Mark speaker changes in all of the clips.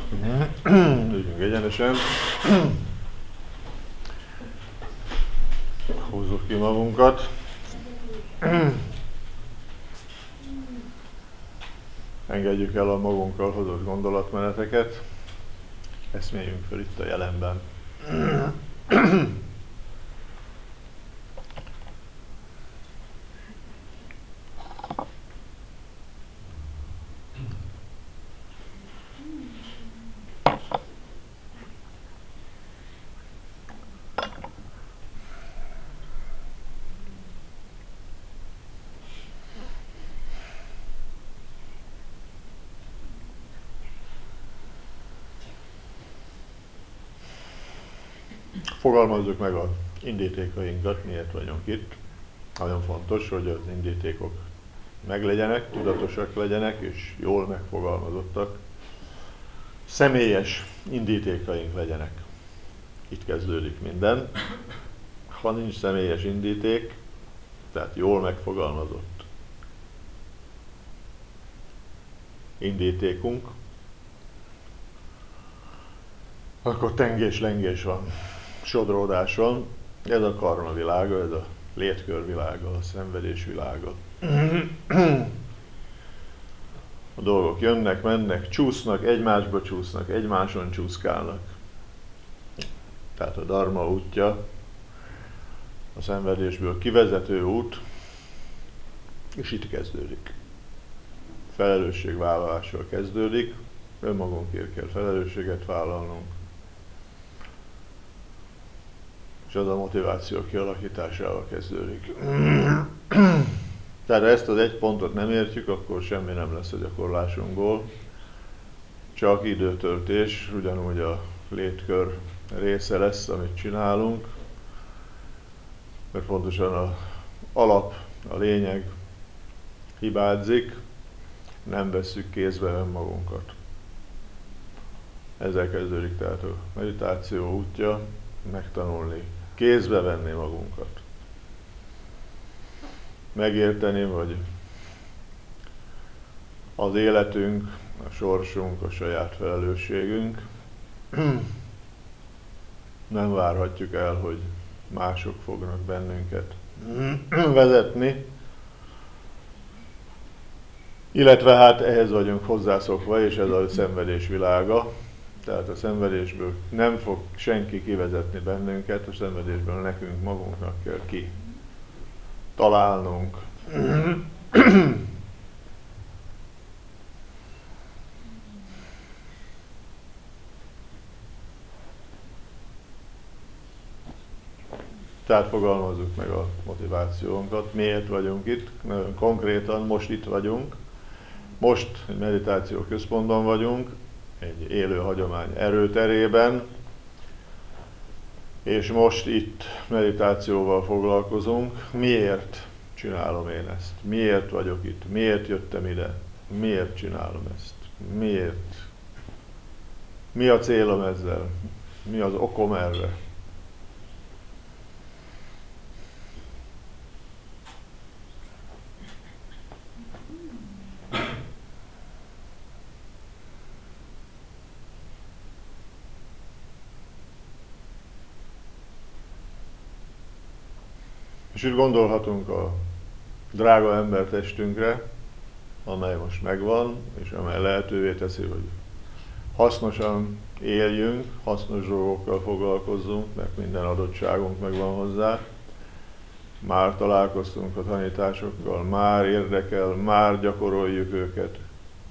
Speaker 1: Üljünk egyenesen. Húzzuk ki magunkat. Engedjük el a magunkkal hozott gondolatmeneteket. Eszméljünk fel itt a jelenben. Fogalmazzuk meg az indítékainkat, miért vagyunk itt. Nagyon fontos, hogy az indítékok meglegyenek, tudatosak legyenek és jól megfogalmazottak. Személyes indítékaink legyenek. Itt kezdődik minden. Ha nincs személyes indíték, tehát jól megfogalmazott indítékunk, akkor tengés-lengés van, sodródás van. Ez a karma világa, ez a létkör világa, a szenvedés világa. A dolgok jönnek, mennek, csúsznak, egymásba csúsznak, egymáson csúszkálnak. Tehát a dharma útja, a szenvedésből kivezető út, és itt kezdődik. Felelősségvállalással kezdődik, önmagunkért kell felelősséget vállalnunk, és az a motiváció kialakításával kezdődik. Tehát ha ezt az egy pontot nem értjük, akkor semmi nem lesz a gyakorlásunkból, csak időtöltés, ugyanúgy a létkör része lesz, amit csinálunk, mert pontosan az alap, a lényeg hibázik, nem vesszük kézbe önmagunkat. Ezzel kezdődik tehát a meditáció útja, megtanulni, kézbe venni magunkat. Megérteni, hogy az életünk, a sorsunk, a saját felelősségünk. Nem várhatjuk el, hogy mások fognak bennünket vezetni. Illetve hát ehhez vagyunk hozzászokva, és ez a szenvedés világa. Tehát a szenvedésből nem fog senki kivezetni bennünket, a szenvedésből nekünk magunknak kell találnunk. Tehát fogalmazzuk meg a motivációnkat, miért vagyunk itt, nagyon konkrétan most itt vagyunk. Most egy meditáció központban vagyunk, egy élő hagyomány erőterében, és most itt meditációval foglalkozunk. Miért csinálom én ezt? Miért vagyok itt? Miért jöttem ide? Miért csinálom ezt? Miért? Mi a célom ezzel? Mi az okom erre? És úgy gondolhatunk a drága embertestünkre, amely most megvan, és amely lehetővé teszi, hogy hasznosan éljünk, hasznos dolgokkal foglalkozzunk, mert minden adottságunk megvan hozzá. Már találkoztunk a tanításokkal, már érdekel, már gyakoroljuk őket.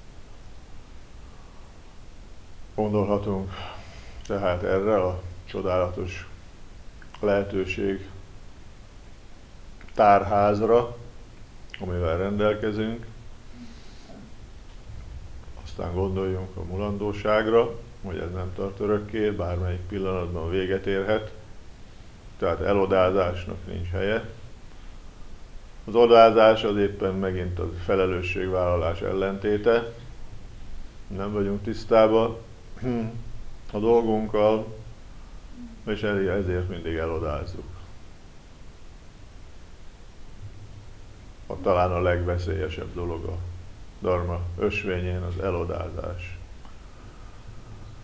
Speaker 1: Gondolhatunk tehát erre a csodálatos lehetőség tárházra, amivel rendelkezünk. Aztán gondoljunk a mulandóságra, hogy ez nem tart örökké, bármelyik pillanatban véget érhet, tehát elodázásnak nincs helye. Az odázás az éppen megint a felelősségvállalás ellentéte. Nem vagyunk tisztában a dolgunkkal, és ezért mindig elodázzuk. Talán a legveszélyesebb dolog a dharma ösvényén az elodázás.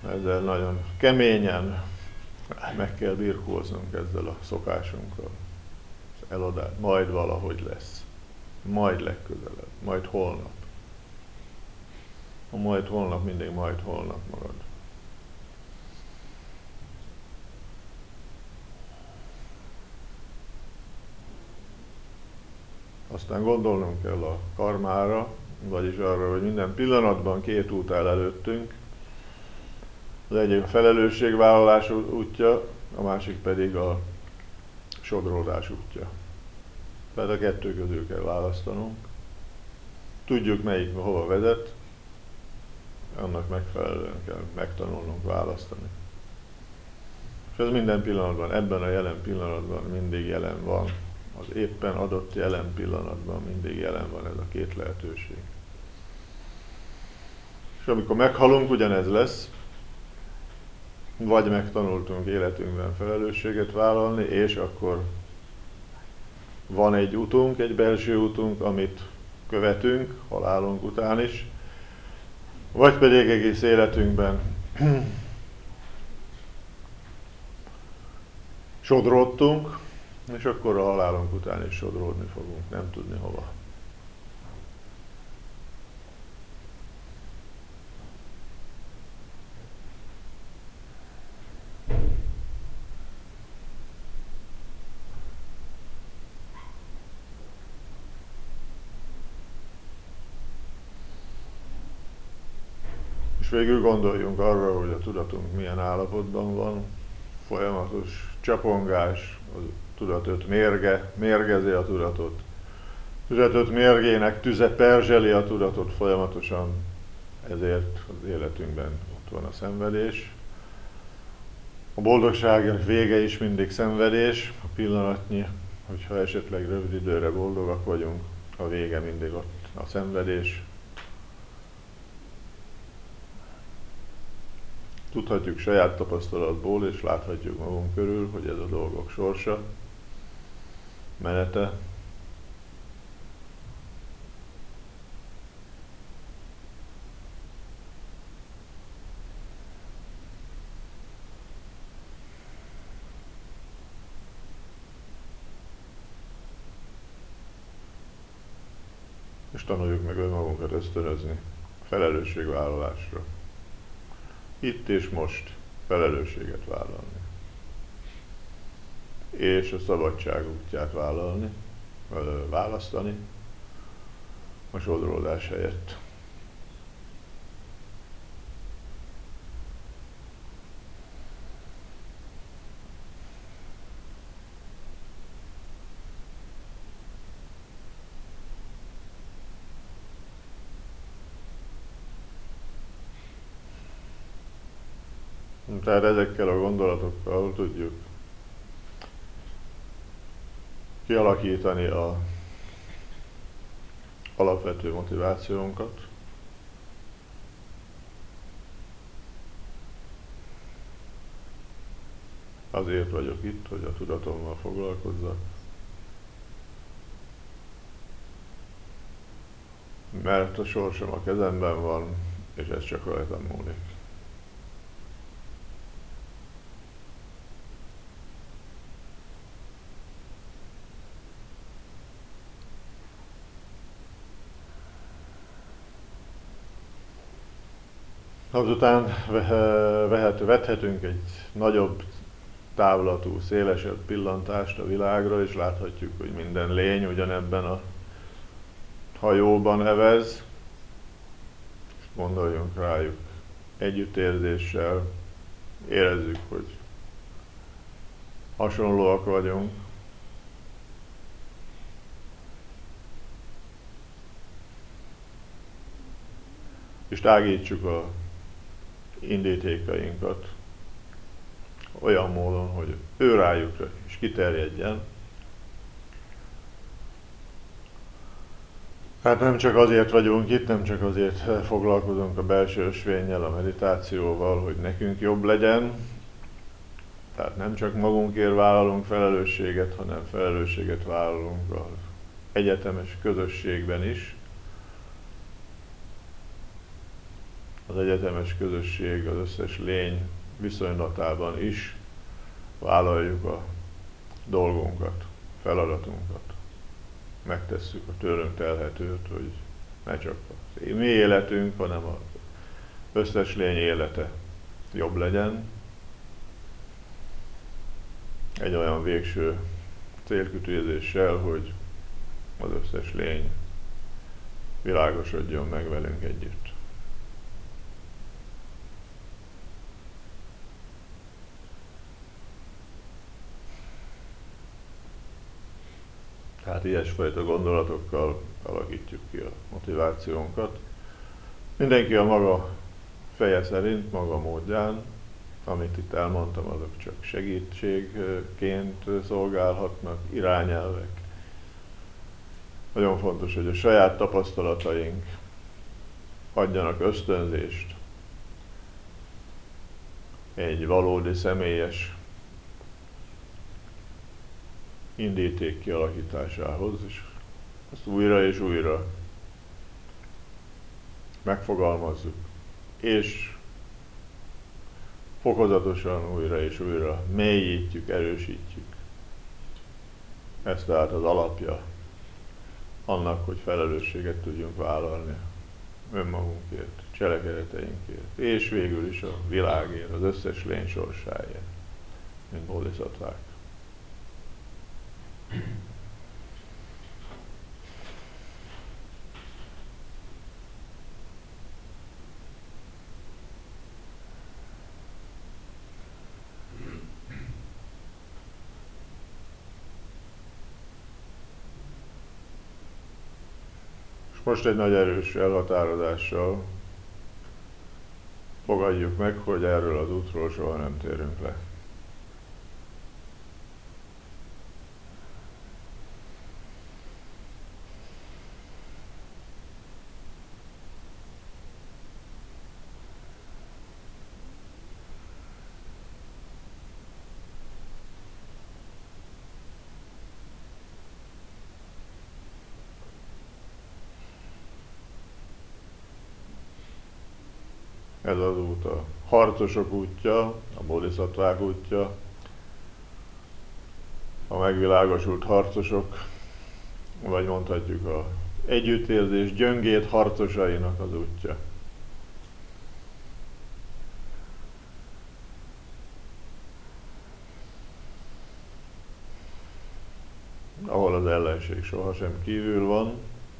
Speaker 1: ezzel nagyon keményen meg kell birkóznunk ezzel a szokásunkkal. Eladás, majd valahogy lesz. Majd legközelebb, majd holnap. A majd holnap mindig majd holnap marad. Aztán gondolnunk kell a karmára, vagyis arra, hogy minden pillanatban két út áll előttünk. Az egyik a felelősségvállalás útja, a másik pedig a sodródás útja. Tehát a kettő közül kell választanunk. Tudjuk, melyik hova vezet, annak megfelelően kell megtanulnunk választani. És ez minden pillanatban, ebben a jelen pillanatban mindig jelen van. Az éppen adott jelen pillanatban mindig jelen van ez a két lehetőség. És amikor meghalunk, ugyanez lesz. Vagy megtanultunk életünkben felelősséget vállalni, és akkor van egy utunk, egy belső utunk, amit követünk, halálunk után is, vagy pedig egész életünkben sodródtunk, és akkor a halálunk után is sodródni fogunk, nem tudni hova. És végül gondoljunk arra, hogy a tudatunk milyen állapotban van, folyamatos csapongás, a tudatot mérgezi a tudatot. Tudatot mérgének tüze perzseli a tudatot folyamatosan, ezért az életünkben ott van a szenvedés. A boldogság vége is mindig szenvedés, a pillanatnyi, hogyha esetleg rövid időre boldogak vagyunk, a vége mindig ott a szenvedés. Tudhatjuk saját tapasztalatból, és láthatjuk magunk körül, hogy ez a dolgok sorsa, menete. És tanuljuk meg önmagunkat ösztönözni a felelősségvállalásra. Itt és most felelősséget vállalni. És a szabadság útját választani a sodródás helyett. Tehát ezekkel a gondolatokkal tudjuk kialakítani a alapvető motivációnkat. Azért vagyok itt, hogy a tudatommal foglalkozzak. Mert a sorsom a kezemben van, és ez csak rajtam múlik. Azután vethetünk egy nagyobb távlatú, szélesebb pillantást a világra, és láthatjuk, hogy minden lény ugyanebben a hajóban evez. Gondoljunk rájuk együttérzéssel, érezzük, hogy hasonlóak vagyunk. És tágítsuk a indítékainkat olyan módon, hogy ő rájuk is kiterjedjen. Hát nem csak azért vagyunk itt, nem csak azért foglalkozunk a belső ösvénnyel, a meditációval, hogy nekünk jobb legyen. Tehát nem csak magunkért vállalunk felelősséget, hanem felelősséget vállalunk az egyetemes közösségben is. az egyetemes közösség, az összes lény viszonylatában is vállaljuk a dolgunkat, feladatunkat. Megtesszük a tőlünk telhetőt, hogy ne csak a mi életünk, hanem az összes lény élete jobb legyen. Egy olyan végső célkitűzéssel, hogy az összes lény világosodjon meg velünk együtt. Tehát ilyesfajta gondolatokkal alakítjuk ki a motivációnkat. Mindenki a maga feje szerint, maga módján, amit itt elmondtam, azok csak segítségként szolgálhatnak, irányelvek. Nagyon fontos, hogy a saját tapasztalataink adjanak ösztönzést egy valódi személyes indíték kialakításához, és azt újra és újra megfogalmazzuk, és fokozatosan újra és újra mélyítjük, erősítjük. Ez tehát az alapja annak, hogy felelősséget tudjunk vállalni önmagunkért, cselekedeteinkért, és végül is a világért, az összes lény sorsáért, mint bodhisattvák. Most egy nagy erős elhatározással fogadjuk meg, hogy erről az útról soha nem térünk le. Ez az út a harcosok útja, a bodhisattvák útja, a megvilágosult harcosok, vagy mondhatjuk az együttérzés gyöngét harcosainak az útja. Ahol az ellenség sohasem kívül van,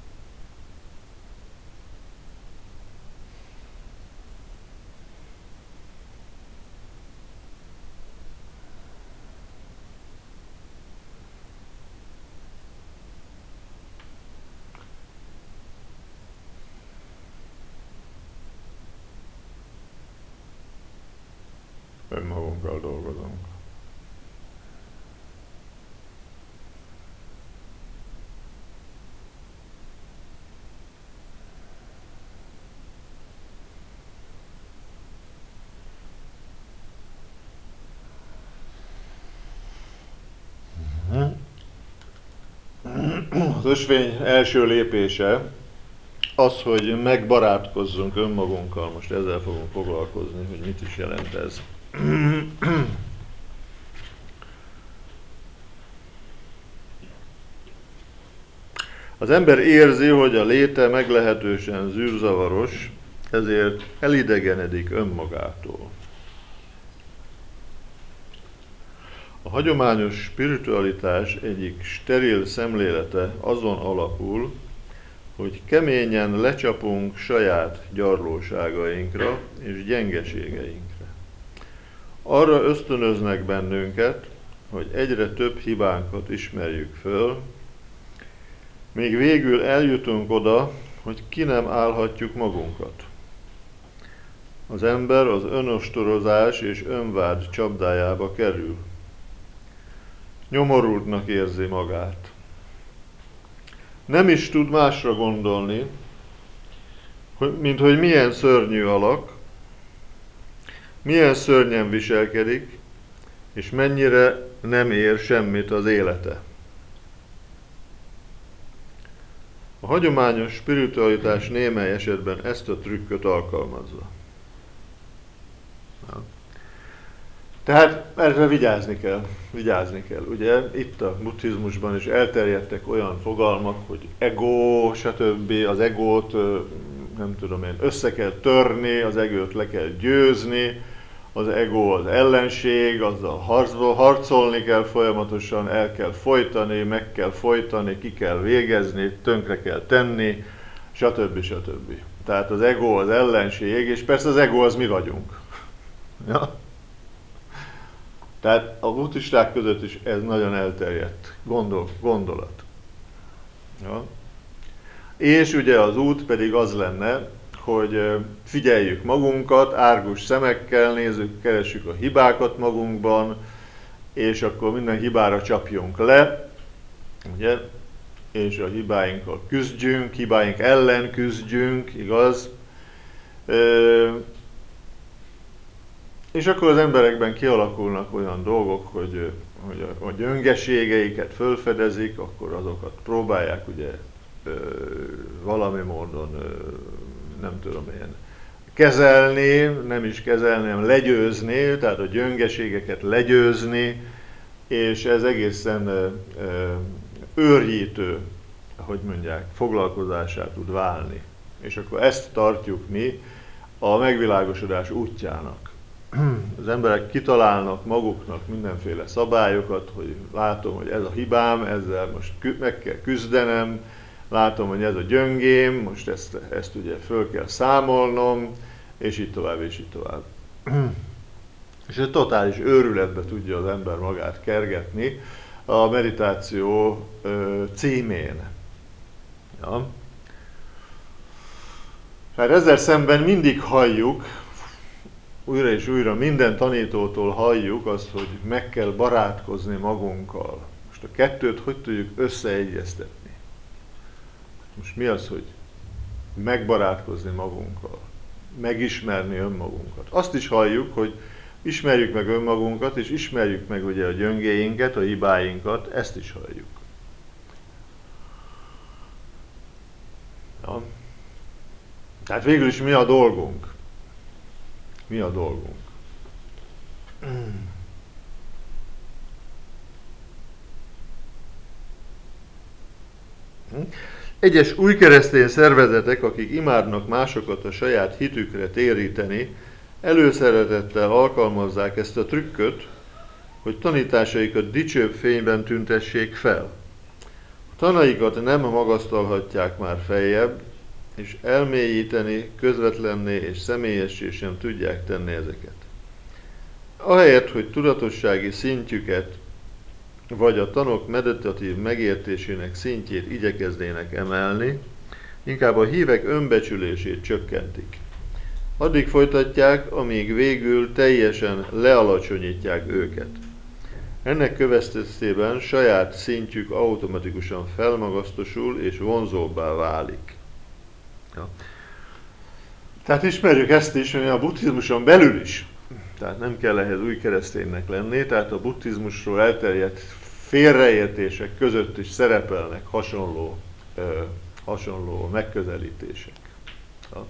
Speaker 1: önmagunkkal dolgozunk. Az ösvény első lépése az, hogy megbarátkozzunk önmagunkkal. Most ezzel fogunk foglalkozni, hogy mit is jelent ez. Az ember érzi, hogy a léte meglehetősen zűrzavaros, ezért elidegenedik önmagától. A hagyományos spiritualitás egyik steril szemlélete azon alapul, hogy keményen lecsapunk saját gyarlóságainkra és gyengeségeinkre. Arra ösztönöznek bennünket, hogy egyre több hibánkat ismerjük föl, míg végül eljutunk oda, hogy ki nem állhatjuk magunkat. Az ember az önostorozás és önvád csapdájába kerül. Nyomorultnak érzi magát. Nem is tud másra gondolni, mint hogy milyen szörnyű alak, milyen szörnyen viselkedik, és mennyire nem ér semmit az élete. A hagyományos spiritualitás némely esetben ezt a trükköt alkalmazza. Tehát erre vigyázni kell. Ugye itt a buddhizmusban is elterjedtek olyan fogalmak, hogy ego, stb. Az egót, nem tudom én, össze kell törni, az egót le kell győzni, az ego az ellenség, azzal harcolni kell folyamatosan, el kell folytani, meg kell folytani, ki kell végezni, tönkre kell tenni, stb. Tehát az ego az ellenség, és persze az ego az mi vagyunk. Ja? Tehát a buddhisták között is ez nagyon elterjedt gondolat. Ja? És ugye az út pedig az lenne, hogy figyeljük magunkat, árgus szemekkel nézzük, keressük a hibákat magunkban, és akkor minden hibára csapjunk le, ugye? És a hibáinkkal küzdjünk, hibáink ellen küzdjünk, igaz? És akkor az emberekben kialakulnak olyan dolgok, hogy a gyöngeségeiket fölfedezik, akkor azokat próbálják ugye valami módon, nem tudom én, kezelni, nem is kezelni, hanem legyőzni, tehát a gyöngeségeket legyőzni, és ez egészen őrjítő, hogy mondják, foglalkozásá tud válni. És akkor ezt tartjuk mi a megvilágosodás útjának. Az emberek kitalálnak maguknak mindenféle szabályokat, hogy látom, hogy ez a hibám, ezzel most meg kell küzdenem, látom, hogy ez a gyöngém, most ezt ugye föl kell számolnom, és így tovább, és így tovább. És egy totális őrületbe tudja az ember magát kergetni a meditáció címén. Ja. Hát ezzel szemben mindig halljuk, újra és újra minden tanítótól halljuk azt, hogy meg kell barátkozni magunkkal. Most a kettőt hogy tudjuk összeegyeztetni? Most mi az, hogy megbarátkozni magunkkal? Megismerni önmagunkat. Azt is halljuk, hogy ismerjük meg önmagunkat, és ismerjük meg ugye a gyöngéinket, a hibáinkat, ezt is halljuk. Ja. Tehát végül is mi a dolgunk? Mi a dolgunk? Egyes új keresztény szervezetek, akik imádnak másokat a saját hitükre téríteni, előszeretettel alkalmazzák ezt a trükköt, hogy tanításaikat dicsőbb fényben tüntessék fel. A tanaikat nem magasztalhatják már feljebb, és elmélyíteni, közvetlenné és személyessé sem tudják tenni ezeket. Ahelyett, hogy tudatossági szintjüket, vagy a tanok meditatív megértésének szintjét igyekeznének emelni, inkább a hívek önbecsülését csökkentik. Addig folytatják, amíg végül teljesen lealacsonyítják őket. Ennek következtében saját szintjük automatikusan felmagasztosul és vonzóbbá válik. Ja. Tehát ismerjük ezt is, hogy a buddhizmuson belül is, tehát nem kell ehhez új kereszténynek lenni, tehát a buddhizmusról elterjedt félreértések között is szerepelnek hasonló megközelítések. Ja.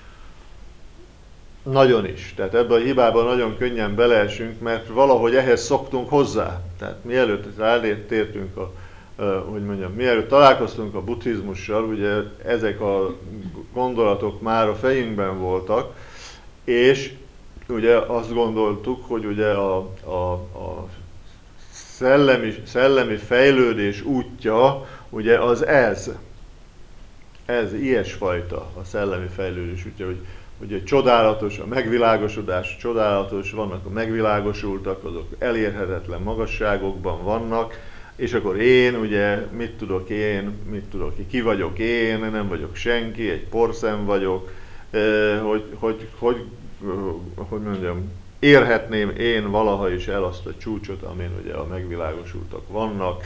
Speaker 1: Nagyon is. Tehát ebbe a hibába nagyon könnyen beleesünk, mert valahogy ehhez szoktunk hozzá. Tehát mielőtt rátértünk mielőtt találkoztunk a buddhizmussal, ugye ezek a gondolatok már a fejünkben voltak, és ugye azt gondoltuk, hogy ugye a szellemi fejlődés útja, ugye az ez ilyesfajta a szellemi fejlődés útja, hogy ugye csodálatos, a megvilágosodás csodálatos, vannak a megvilágosultak, azok elérhetetlen magasságokban vannak, és akkor én, ugye, mit tudok, ki vagyok én, nem vagyok senki, egy porszem vagyok, hogy mondjam, érhetném én valaha is el azt a csúcsot, amin ugye a megvilágosultak vannak,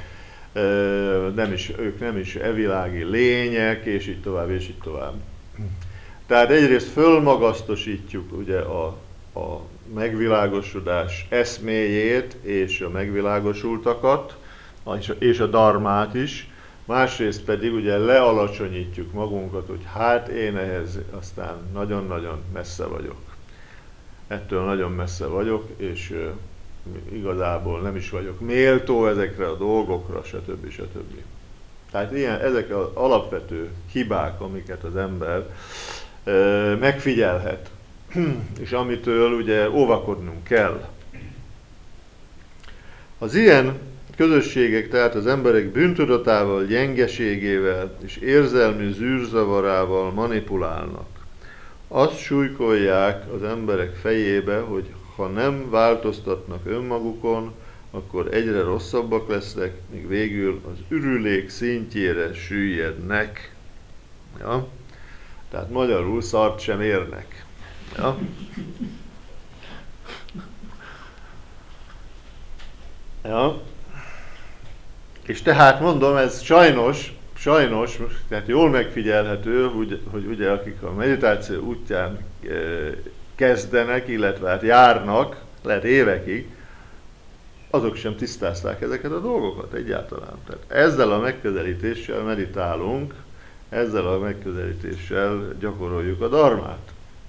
Speaker 1: ők nem is evilági lények, és így tovább, és így tovább. Tehát egyrészt fölmagasztosítjuk ugye a megvilágosodás eszméjét és a megvilágosultakat, és a dharmát is, másrészt pedig ugye lealacsonyítjuk magunkat, hogy hát én ehhez aztán nagyon-nagyon messze vagyok. Ettől nagyon messze vagyok, és igazából nem is vagyok méltó ezekre a dolgokra, stb. Stb. Tehát ezek az alapvető hibák, amiket az ember megfigyelhet, és amitől ugye óvakodnunk kell. Az ilyen közösségek tehát az emberek bűntudatával, gyengeségével és érzelmi zűrzavarával manipulálnak. Azt súlykolják az emberek fejébe, hogy ha nem változtatnak önmagukon, akkor egyre rosszabbak lesznek, míg végül az ürülék szintjére süllyednek. Ja? Tehát magyarul szart sem érnek. Ja? Ja. És tehát mondom, ez sajnos, tehát jól megfigyelhető, hogy ugye akik a meditáció útján kezdenek, illetve hát járnak, lehet évekig, azok sem tisztázták ezeket a dolgokat egyáltalán. Tehát ezzel a megközelítéssel meditálunk, ezzel a megközelítéssel gyakoroljuk a dharmát.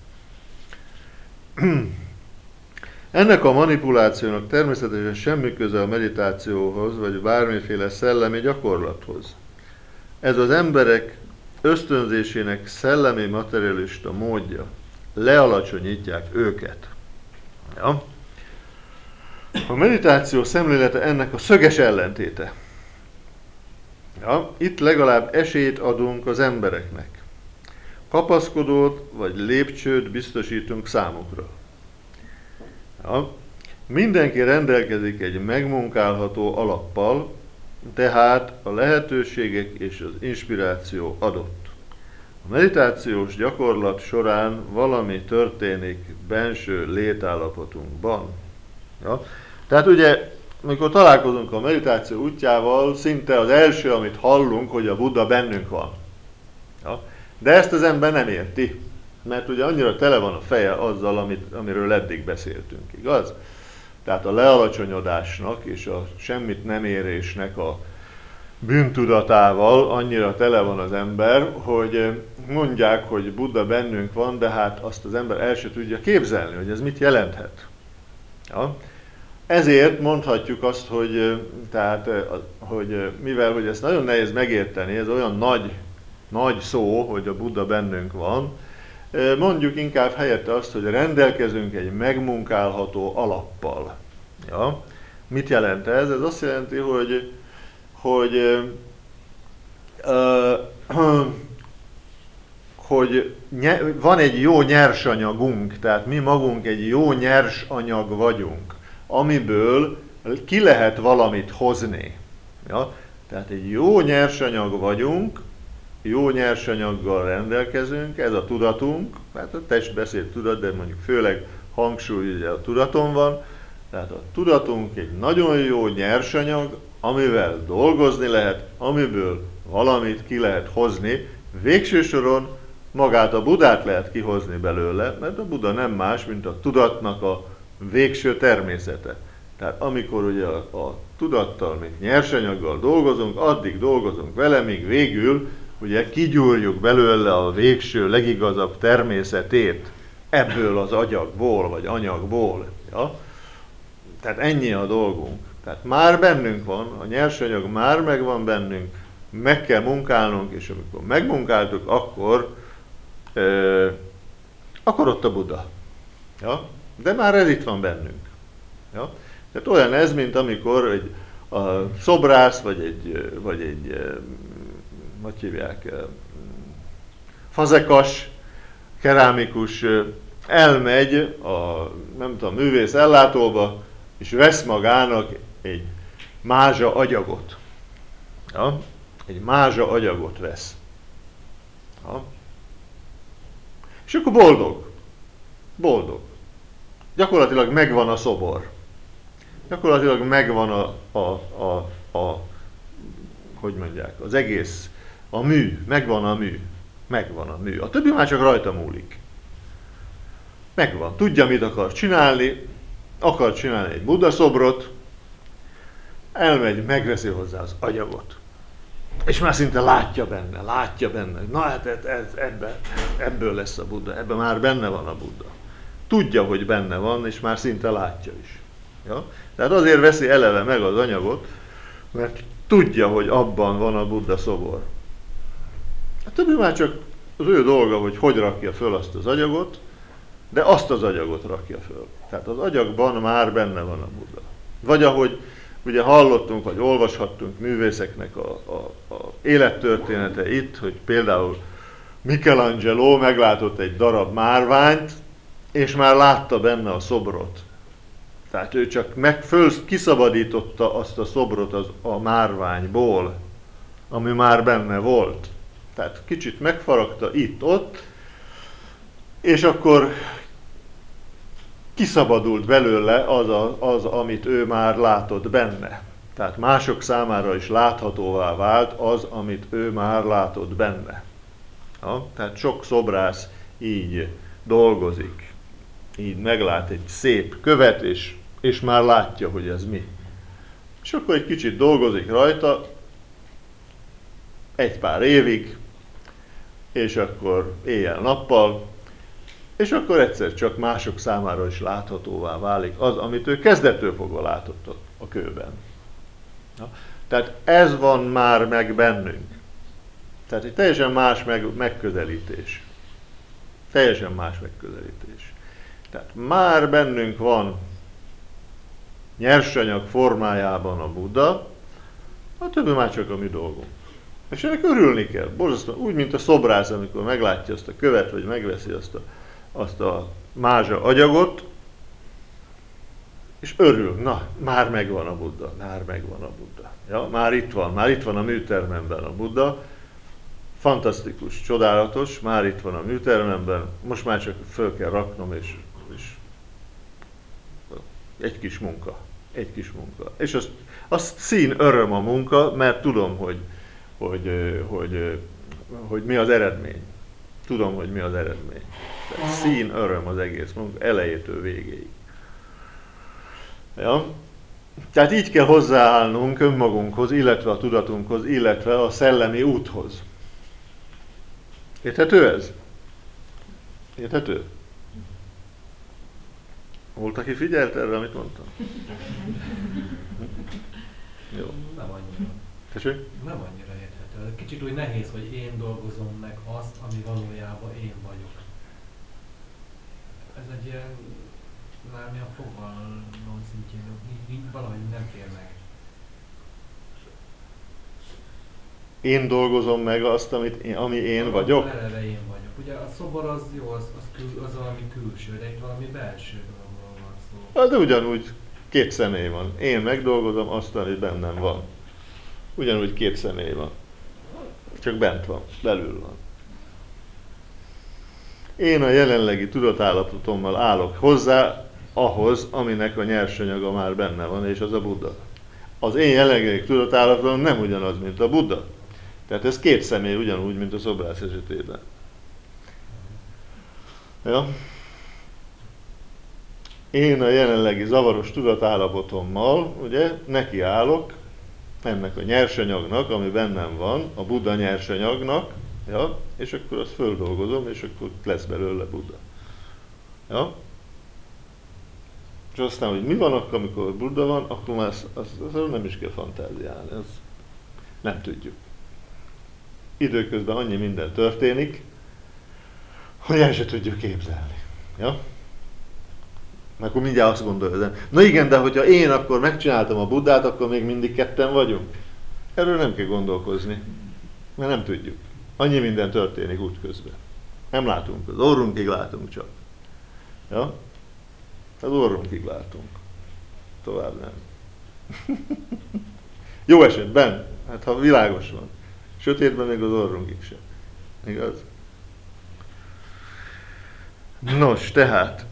Speaker 1: Ennek a manipulációnak természetesen semmi köze a meditációhoz, vagy bármiféle szellemi gyakorlathoz. Ez az emberek ösztönzésének szellemi materialista módja. Lealacsonyítják őket. Ja? A meditáció szemlélete ennek a szöges ellentéte. Ja? Itt legalább esélyt adunk az embereknek. Kapaszkodót vagy lépcsőt biztosítunk számukra. Ja? Mindenki rendelkezik egy megmunkálható alappal, tehát a lehetőségek és az inspiráció adott. A meditációs gyakorlat során valami történik benső létállapotunkban. Ja? Tehát ugye, amikor találkozunk a meditáció útjával, szinte az első, amit hallunk, hogy a Buddha bennünk van. Ja? De ezt az ember nem érti, mert ugye annyira tele van a feje azzal, amiről eddig beszéltünk, igaz? Tehát a lealacsonyodásnak és a semmit nem érésnek a bűntudatával annyira tele van az ember, hogy mondják, hogy Buddha bennünk van, de hát azt az ember el se tudja képzelni, hogy ez mit jelenthet. Ja? Ezért mondhatjuk azt, hogy mivel hogy ezt nagyon nehéz megérteni, ez olyan nagy szó, hogy a Buddha bennünk van, mondjuk inkább helyette azt, hogy rendelkezünk egy megmunkálható alappal. Ja? Mit jelent ez? Ez azt jelenti, hogy van egy jó nyersanyagunk, tehát mi magunk egy jó nyersanyag vagyunk, amiből ki lehet valamit hozni. Ja? Tehát egy jó nyersanyag vagyunk, jó nyersanyaggal rendelkezünk, ez a tudatunk, hát a testbeszéd tudat, de mondjuk főleg hangsúly ugye a tudaton van, tehát a tudatunk egy nagyon jó nyersanyag, amivel dolgozni lehet, amiből valamit ki lehet hozni, végső soron magát a Buddhát lehet kihozni belőle, mert a Buddha nem más, mint a tudatnak a végső természete. Tehát amikor ugye a tudattal, mint nyersanyaggal dolgozunk, addig dolgozunk vele, míg végül ugye kigyúrjuk belőle a végső, legigazabb természetét ebből az agyagból, vagy anyagból. Ja? Tehát ennyi a dolgunk. Tehát már bennünk van, a nyersanyag már megvan bennünk, meg kell munkálnunk, és amikor megmunkáltuk, akkor ott a Buddha. Ja? De már ez itt van bennünk. Ja? Tehát olyan ez, mint amikor a szobrász, vagy egy hogy hívják, fazekas, kerámikus elmegy a, nem tudom, művész ellátóba, és vesz magának egy mázsa agyagot. Ja? Egy mázsa agyagot vesz. Ja? És akkor boldog. Boldog. Gyakorlatilag megvan a szobor. Gyakorlatilag megvan hogy mondják, az egész, a mű, megvan a mű. A többi már csak rajta múlik. Megvan. Tudja, mit akar csinálni egy Buddha szobrot, elmegy, megveszi hozzá az agyagot. És már szinte látja benne. Na hát ebből lesz a Buddha, ebben már benne van a Buddha. Tudja, hogy benne van, és már szinte látja is. Ja? Tehát azért veszi eleve meg az anyagot, mert tudja, hogy abban van a Buddha szobor. A többi már csak az ő dolga, hogy rakja föl azt az anyagot, de azt az anyagot rakja föl. Tehát az anyagban már benne van a Buddha. Vagy ahogy ugye hallottunk, vagy olvashattunk művészeknek a élettörténete itt, hogy például Michelangelo meglátott egy darab márványt, és már látta benne a szobrot. Tehát ő csak kiszabadította azt a szobrot a márványból, ami már benne volt. Tehát kicsit megfaragta itt-ott, és akkor kiszabadult belőle az, amit ő már látott benne. Tehát mások számára is láthatóvá vált az, amit ő már látott benne. Ja? Tehát sok szobrász így dolgozik. Így meglát egy szép követ, és már látja, hogy ez mi. És akkor egy kicsit dolgozik rajta, egy pár évig, és akkor éjjel-nappal, és akkor egyszer csak mások számára is láthatóvá válik az, amit ő kezdettől fogva látott a kőben. Ja? Tehát ez van már meg bennünk. Tehát egy teljesen más megközelítés. Teljesen más megközelítés. Tehát már bennünk van nyersanyag formájában a Buddha, a többi már csak a mi dolgunk. És ennek örülni kell. Borzasztóan, úgy, mint a szobrász, amikor meglátja azt a követ, vagy megveszi azt a mázsa agyagot, és örül. Na, már megvan a Buddha, már megvan a Buddha. Ja, már itt van a műtermemben a Buddha. Fantasztikus, csodálatos, már itt van a műtermemben, most már csak föl kell raknom, és egy kis munka. És az szín öröm a munka, mert tudom, hogy mi az eredmény. Tudom, hogy mi az eredmény. Tehát szín öröm az egész munka, elejétől végéig. Ja? Tehát így kell hozzáállnunk önmagunkhoz, illetve a tudatunkhoz, illetve a szellemi úthoz. Érthető ez? Érthető? Volt, aki figyelt erre, amit mondtam? Jó.
Speaker 2: Nem annyira.
Speaker 1: Tessék?
Speaker 2: Nem annyira érthető. Kicsit úgy nehéz, hogy én dolgozom meg azt, ami valójában én vagyok. Ez egy ilyen, valami a fogalmam szintjén, így valahogy nem fér meg.
Speaker 1: Én dolgozom meg azt, ami én vagyok?
Speaker 2: Eleve én vagyok. Ugye a szobor az jó, az valami külső, de itt valami belső dologról van szó.
Speaker 1: Hát de ugyanúgy két személy van. Én megdolgozom azt, ami bennem van. Ugyanúgy két személy van. Csak bent van, belül van. Én a jelenlegi tudatállapotommal állok hozzá ahhoz, aminek a nyersanyaga már benne van, és az a Buddha. Az én jelenlegi tudatállapotom nem ugyanaz, mint a Buddha. Tehát ez két személy ugyanúgy, mint a szobrász esetében. Ja? Én a jelenlegi zavaros tudatállapotommal, ugye, nekiállok ennek a nyersanyagnak, ami bennem van, a Buddha nyersanyagnak, ja? És akkor azt földolgozom, és akkor lesz belőle Buddha. Ja? És aztán, hogy mi van akkor, amikor Buddha van, akkor már azt nem is kell fantáziálni, ezt nem tudjuk. Időközben annyi minden történik, hogy el se tudjuk képzelni. Ja? Mert akkor mindjárt azt gondolja, na igen, de hogyha én akkor megcsináltam a Buddhát, akkor még mindig ketten vagyunk. Erről nem kell gondolkozni, mert nem tudjuk. Annyi minden történik útközben. Nem látunk, az orrunkig látunk csak. Ja? Az orrunkig látunk. Tovább nem. Jó esetben, hát ha világos van. Sötétben még az orrunkig sem. Igaz? Nos, tehát.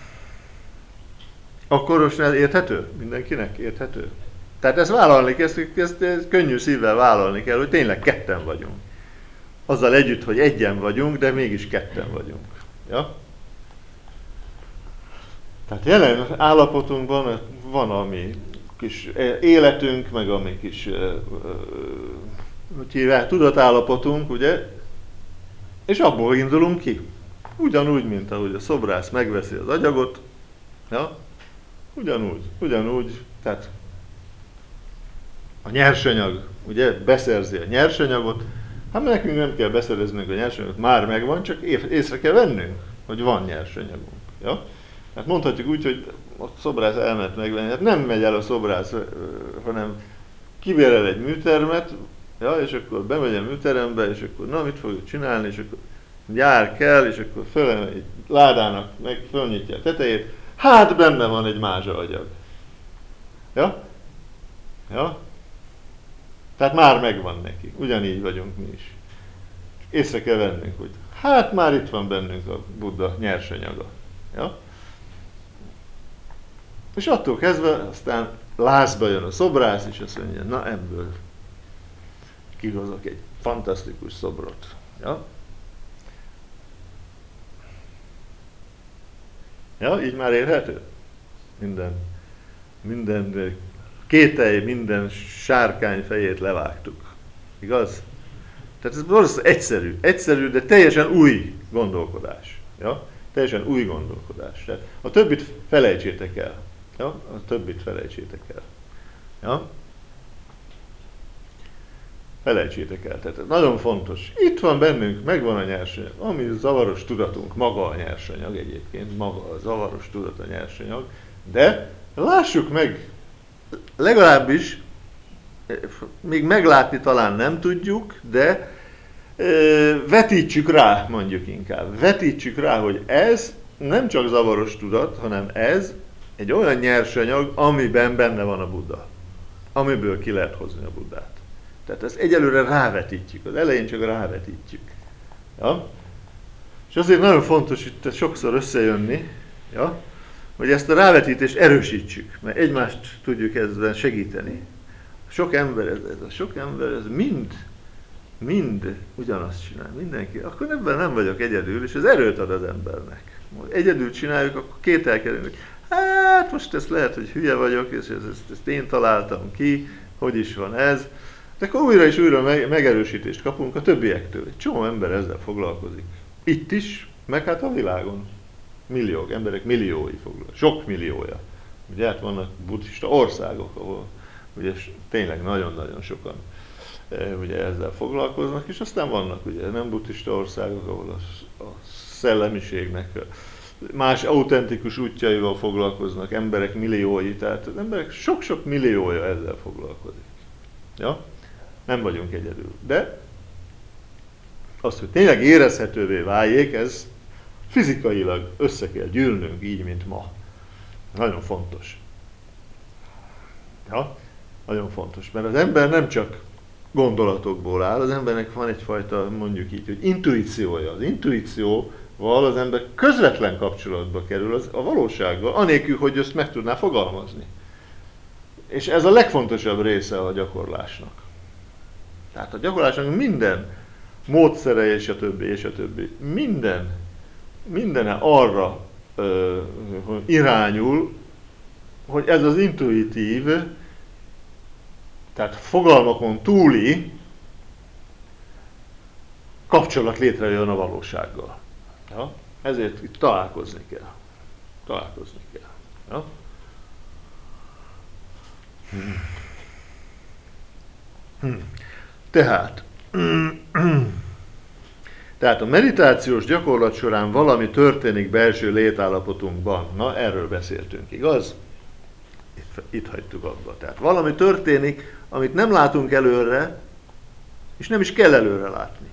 Speaker 1: Akkor most érthető? Mindenkinek érthető? Tehát ezt vállalni kell, ezt könnyű szívvel vállalni kell, hogy tényleg ketten vagyunk. Azzal együtt, hogy egyen vagyunk, de mégis ketten vagyunk. Ja? Tehát jelen állapotunkban van a mi kis életünk, meg a mi kis hogy hívják, tudatállapotunk, ugye, és abból indulunk ki. Ugyanúgy, mint ahogy a szobrász megveszi az agyagot, ja, ugyanúgy, tehát a nyersanyag, ugye, beszerzi a nyersanyagot, hát nekünk nem kell beszereznünk a nyersanyagot, már megvan, csak észre kell vennünk, hogy van nyersanyagunk. Ja? Hát mondhatjuk úgy, hogy a szobrász elment megvenni, hát nem megy el a szobrász, hanem kibérel egy műtermet, ja, és akkor bemegy a műterembe, és akkor na, mit fogjuk csinálni, és akkor jár kell, és akkor fölemel egy ládának, meg fölnyitja a tetejét, hát benne van egy mázsa agyag. Ja? Ja? Tehát már megvan neki. Ugyanígy vagyunk mi is. Észre kell vennünk, hogy hát már itt van bennünk a Buddha nyersanyaga. Ja? És attól kezdve aztán lázba jön a szobrász, és azt mondja, na ebből kihozok egy fantasztikus szobrot. Ja? Ja, így már érhető? Minden kételj, minden sárkány fejét levágtuk. Igaz? Tehát ez valószínűleg egyszerű, de teljesen új gondolkodás. Ja? Teljesen új gondolkodás. Tehát a többit felejtsétek el. Ja? A többit felejtsétek el. Ja? Felejtsétek el. Tehát nagyon fontos. Itt van bennünk, megvan a nyersanyag. Ami zavaros tudatunk, maga a nyersanyag egyébként, maga a zavaros tudat a nyersanyag, de lássuk meg, legalábbis, még meglátni talán nem tudjuk, de vetítsük rá, mondjuk inkább. Vetítsük rá, hogy ez nem csak zavaros tudat, hanem ez egy olyan nyersanyag, amiben benne van a Buddha. Amiből ki lehet hozni a Buddhát. Tehát ezt egyelőre rávetítjük, az elején csak rávetítjük. Ja? És azért nagyon fontos itt sokszor összejönni, ja? Hogy ezt a rávetítést erősítsük, mert egymást tudjuk ezzel segíteni. Sok ember, ez mind ugyanazt csinál, mindenki. Akkor ebben nem vagyok egyedül, és ez erőt ad az embernek. Ha egyedül csináljuk, akkor kételkedünk, hogy hát most ezt lehet, hogy hülye vagyok, és ezt én találtam ki, hogy is van ez. De akkor újra és újra megerősítést kapunk a többiektől. Egy csomó ember ezzel foglalkozik. Itt is, meg hát a világon. Milliók, emberek milliói foglalkoznak. Sok milliója. Ugye hát vannak buddhista országok, ahol ugye tényleg nagyon-nagyon sokan ugye ezzel foglalkoznak, és aztán vannak ugye nem buddhista országok, ahol a szellemiségnek más autentikus útjaival foglalkoznak, emberek milliói, tehát az emberek sok-sok milliója ezzel foglalkozik. Ja? Nem vagyunk egyedül. De az, hogy tényleg érezhetővé váljék, ez fizikailag össze kell gyűlnünk, így, mint ma. Nagyon fontos. Ja? Nagyon fontos, mert az ember nem csak gondolatokból áll, az embernek van egyfajta, mondjuk így, hogy intuíciója. Az intuícióval az ember közvetlen kapcsolatba kerül a valósággal, anélkül, hogy ezt meg tudná fogalmazni. És ez a legfontosabb része a gyakorlásnak. Tehát a gyakorlásnak minden módszere, és a többi, minden arra irányul, hogy ez az intuitív, tehát fogalmakon túli kapcsolat létrejön a valósággal. Ja? Ezért itt találkozni kell. Ja? Tehát a meditációs gyakorlat során valami történik belső létállapotunkban. Na, erről beszéltünk, igaz? Itt hagytuk abba. Tehát valami történik, amit nem látunk előre, és nem is kell előre látni.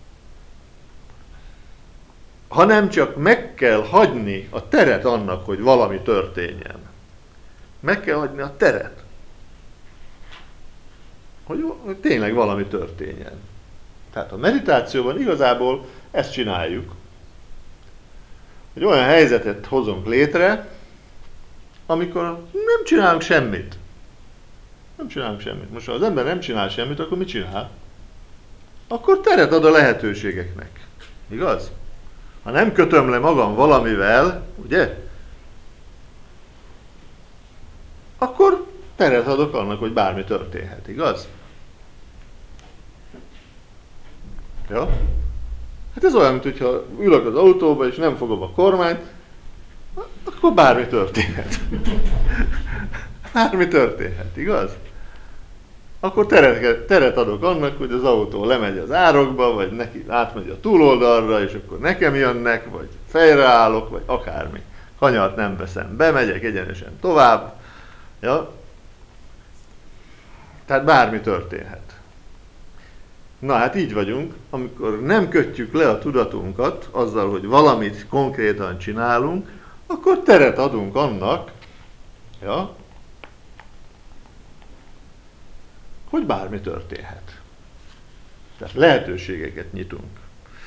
Speaker 1: Hanem csak meg kell hagyni a teret annak, hogy valami történjen. Meg kell hagyni a teret. Hogy tényleg valami történjen. Tehát a meditációban igazából ezt csináljuk. Egy olyan helyzetet hozunk létre, amikor nem csinálunk semmit. Most ha az ember nem csinál semmit, akkor mit csinál? Akkor teret ad a lehetőségeknek. Igaz? Ha nem kötöm le magam valamivel, ugye? Akkor teret adok annak, hogy bármi történhet. Igaz? Ja? Hát ez olyan, mintha ülök az autóba és nem fogom a kormányt, akkor bármi történhet. Bármi történhet, igaz? Akkor teret adok annak, hogy az autó lemegy az árokba, vagy neki átmegy a túloldalra, és akkor nekem jönnek, vagy fejreállok, vagy akármi. Kanyart nem veszem be, megyek egyenesen tovább. Ja? Tehát bármi történhet. Na hát így vagyunk, amikor nem kötjük le a tudatunkat azzal, hogy valamit konkrétan csinálunk, akkor teret adunk annak, ja, hogy bármi történhet. Tehát lehetőségeket nyitunk.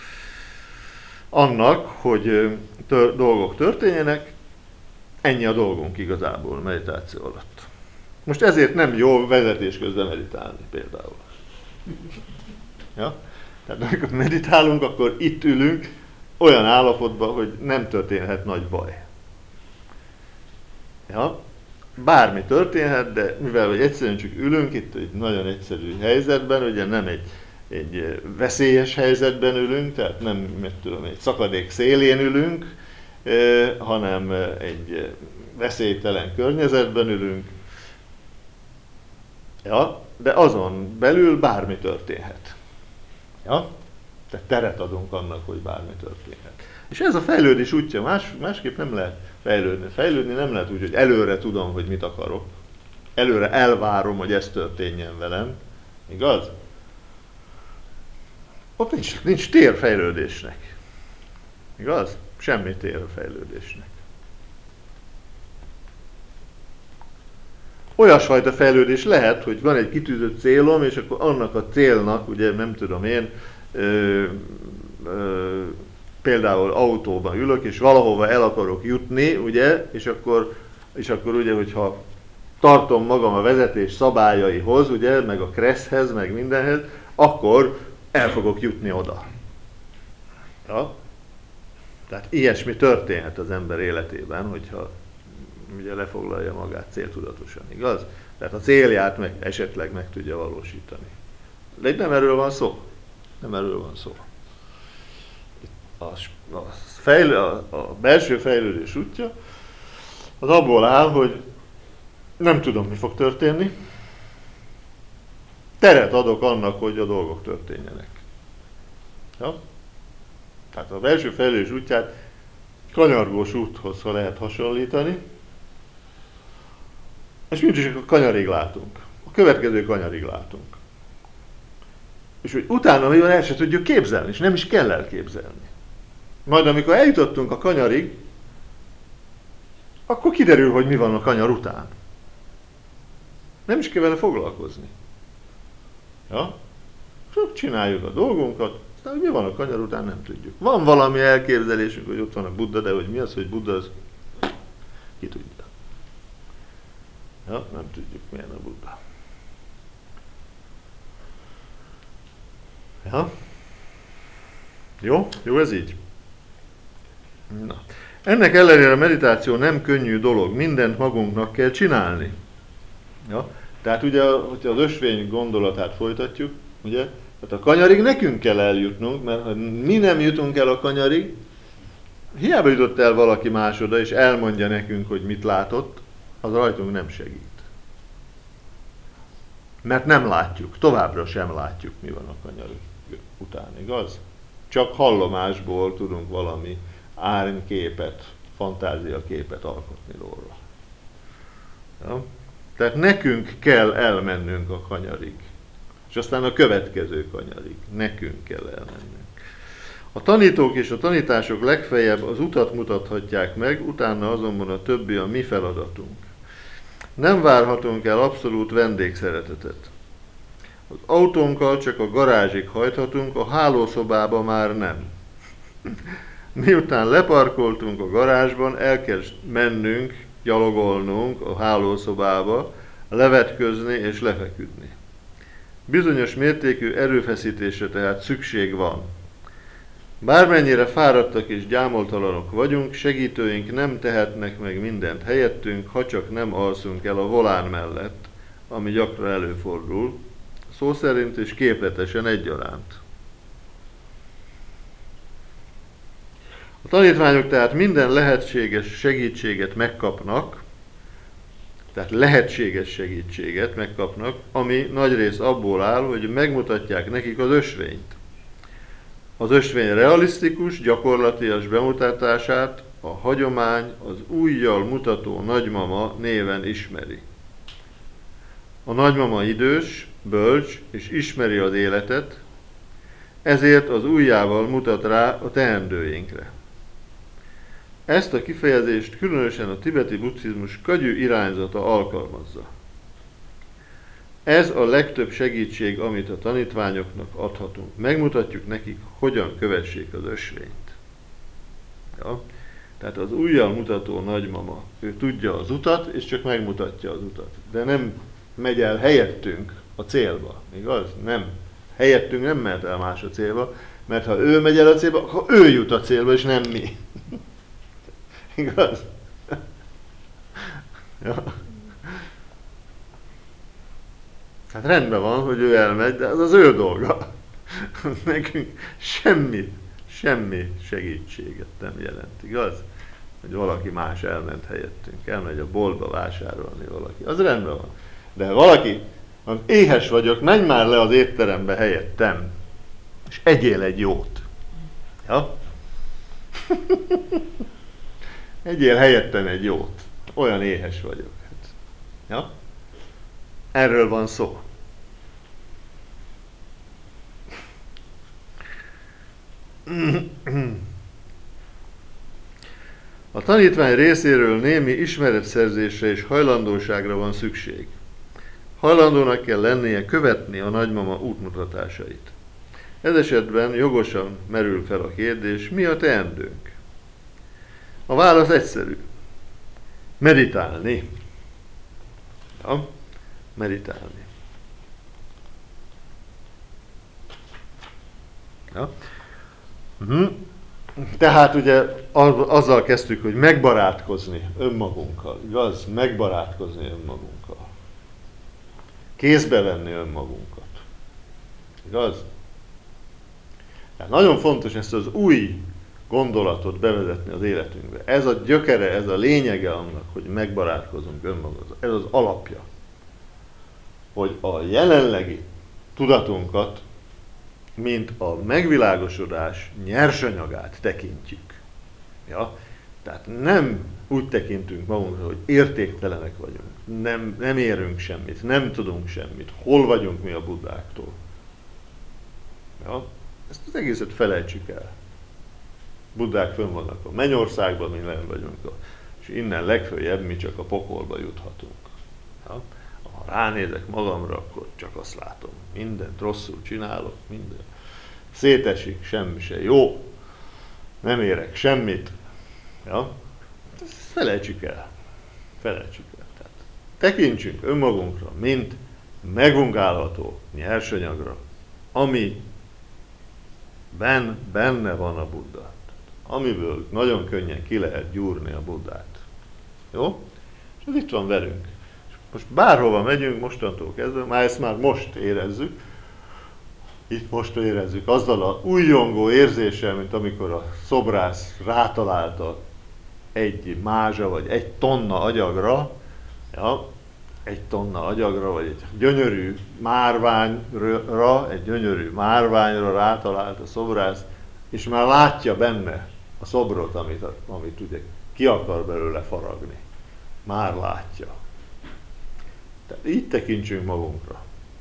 Speaker 1: Annak, hogy dolgok történjenek, ennyi a dolgunk igazából meditáció alatt. Most ezért nem jó vezetés közben meditálni például. Ja? Tehát amikor meditálunk, akkor itt ülünk olyan állapotban, hogy nem történhet nagy baj. Ja? Bármi történhet, de mivel hogy egyszerűen csak ülünk itt egy nagyon egyszerű helyzetben, ugye nem egy veszélyes helyzetben ülünk, tehát nem egy szakadék szélén ülünk, hanem egy veszélytelen környezetben ülünk. Ja, de azon belül bármi történhet. Ja? Tehát teret adunk annak, hogy bármi történhet. És ez a fejlődés útja, másképp nem lehet fejlődni. Fejlődni nem lehet úgy, hogy előre tudom, hogy mit akarok. Előre elvárom, hogy ez történjen velem. Igaz? Ott nincs tér fejlődésnek. Igaz? Semmi tér a fejlődésnek. Olyasfajta fejlődés lehet, hogy van egy kitűzött célom, és akkor annak a célnak, ugye nem tudom én, például autóban ülök, és valahova el akarok jutni, ugye, és akkor ugye, hogyha tartom magam a vezetés szabályaihoz, ugye, meg a kresszhez, meg mindenhez, akkor el fogok jutni oda. Ja? Tehát ilyesmi történhet az ember életében, hogyha ugye lefoglalja magát céltudatosan, igaz? Tehát a célját esetleg meg tudja valósítani. De itt nem erről van szó. Nem erről van szó. A belső fejlődés útja az abból áll, hogy nem tudom, mi fog történni. Teret adok annak, hogy a dolgok történjenek. Ja? Tehát a belső fejlődés útját kanyargós úthoz lehet hasonlítani, és mi is a kanyarig látunk. A következő kanyarig látunk. És hogy utána mi van, el se tudjuk képzelni, és nem is kell elképzelni. Majd amikor eljutottunk a kanyarig, akkor kiderül, hogy mi van a kanyar után. Nem is kell vele foglalkozni. Ja? Csak csináljuk a dolgunkat, aztán hogy mi van a kanyar után, nem tudjuk. Van valami elképzelésünk, hogy ott van a Buddha, de hogy mi az, hogy Buddha, az ki tudja. Ja, nem tudjuk, milyen a Buddha. Ja? Jó ez így? Na. Ennek ellenére a meditáció nem könnyű dolog, mindent magunknak kell csinálni. Ja? Tehát ugye, hogyha az ösvény gondolatát folytatjuk, ugye, tehát a kanyarig nekünk kell eljutnunk, mert ha mi nem jutunk el a kanyarig, hiába jutott el valaki másoda, és elmondja nekünk, hogy mit látott, az rajtunk nem segít. Mert nem látjuk, továbbra sem látjuk, mi van a kanyar után, igaz? Csak hallomásból tudunk valami árnyképet, fantáziaképet alkotni róla. Ja? Tehát nekünk kell elmennünk a kanyarig. És aztán a következő kanyarig. Nekünk kell elmennünk. A tanítók és a tanítások legfeljebb az utat mutathatják meg, utána azonban a többi a mi feladatunk. Nem várhatunk el abszolút vendégszeretetet. Az autónkkal csak a garázsig hajthatunk, a hálószobába már nem. Miután leparkoltunk a garázsban, el kell mennünk, gyalogolnunk a hálószobába, levetközni és lefeküdni. Bizonyos mértékű erőfeszítésre tehát szükség van. Bármennyire fáradtak és gyámoltalanok vagyunk, segítőink nem tehetnek meg mindent helyettünk, ha csak nem alszunk el a volán mellett, ami gyakran előfordul, szó szerint és képletesen egyaránt. A tanítványok tehát minden lehetséges segítséget megkapnak, tehát lehetséges segítséget megkapnak, ami nagyrészt abból áll, hogy megmutatják nekik az ösvényt. Az ösvény realisztikus, gyakorlatias bemutatását a hagyomány az ujjal mutató nagymama néven ismeri. A nagymama idős, bölcs és ismeri az életet, ezért az ujjával mutat rá a teendőinkre. Ezt a kifejezést különösen a tibeti buddhizmus kagyü irányzata alkalmazza. Ez a legtöbb segítség, amit a tanítványoknak adhatunk. Megmutatjuk nekik, hogyan kövessék az ösvényt. Ja? Tehát az ujjal mutató nagymama, ő tudja az utat, és csak megmutatja az utat. De nem megy el helyettünk a célba, igaz? Nem. Helyettünk nem mehet el más a célba, mert ha ő megy el a célba, akkor ő jut a célba, és nem mi. Igaz? Ja. Hát rendben van, hogy ő elmegy, de az az ő dolga. Nekünk semmi segítséget nem jelent, igaz? Hogy valaki más elment helyettünk, elmegy a boltba vásárolni valaki. Az rendben van. De valaki, éhes vagyok, menj már le az étterembe helyettem, és egyél egy jót. Ja? Egyél helyettem egy jót. Olyan éhes vagyok. Ja? Erről van szó. A tanítvány részéről némi ismeretszerzésre és hajlandóságra van szükség. Hajlandónak kell lennie követni a nagymama útmutatásait. Ez esetben jogosan merül fel a kérdés, mi a teendőnk? A válasz egyszerű. Meditálni. Ja, meditálni. Ja. Tehát ugye azzal kezdtük, hogy megbarátkozni önmagunkkal, igaz? Megbarátkozni önmagunkkal. Kézbe venni önmagunkat. Igaz? Tehát nagyon fontos ezt az új gondolatot bevezetni az életünkbe. Ez a gyökere, ez a lényege annak, hogy megbarátkozunk önmagunkkal. Ez az alapja. Hogy a jelenlegi tudatunkat, mint a megvilágosodás nyersanyagát tekintjük. Ja? Tehát nem úgy tekintünk magunkra, hogy értéktelenek vagyunk, nem érünk semmit, nem tudunk semmit, hol vagyunk mi a Buddáktól. Ja? Ezt az egészet felejtsük el. Buddák fönn vannak a mennyországban, mi nem vagyunk, és innen legföljebb mi csak a pokolba juthatunk. Ja? Ha ránézek magamra, akkor csak azt látom. Mindent rosszul csinálok, minden szétesik, semmi se jó, nem érek semmit. Ja? Ezt felejtsük el. Felejtsük el. Tehát tekintsünk önmagunkra, mint megungálható nyersanyagra, ami benne van a Buddha. Amiből nagyon könnyen ki lehet gyúrni a Buddhát. Jó? És ez itt van velünk. És most bárhova megyünk, mostantól kezdve, már most érezzük, itt most érezzük azzal a újjongó érzéssel, mint amikor a szobrász rátalálta egy mázsa, vagy egy tonna agyagra, ja, egy tonna agyagra, vagy egy gyönyörű márványra rátalált a szobrász, és már látja benne a szobrot, amit ugye ki akar belőle faragni. Már látja. Tehát így tekintsünk magunkra.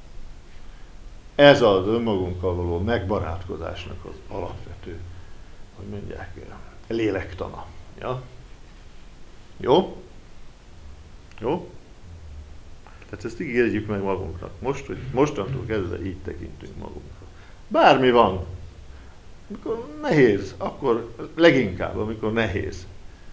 Speaker 1: Ez az önmagunkkal való megbarátkozásnak az alapvető, hogy mondják, lélektana. Ja? Jó? Jó? Tehát ezt ígérjük meg magunknak. Most, hogy mostantól kezdve így tekintünk magunkra. Bármi van, amikor nehéz, akkor leginkább, amikor nehéz.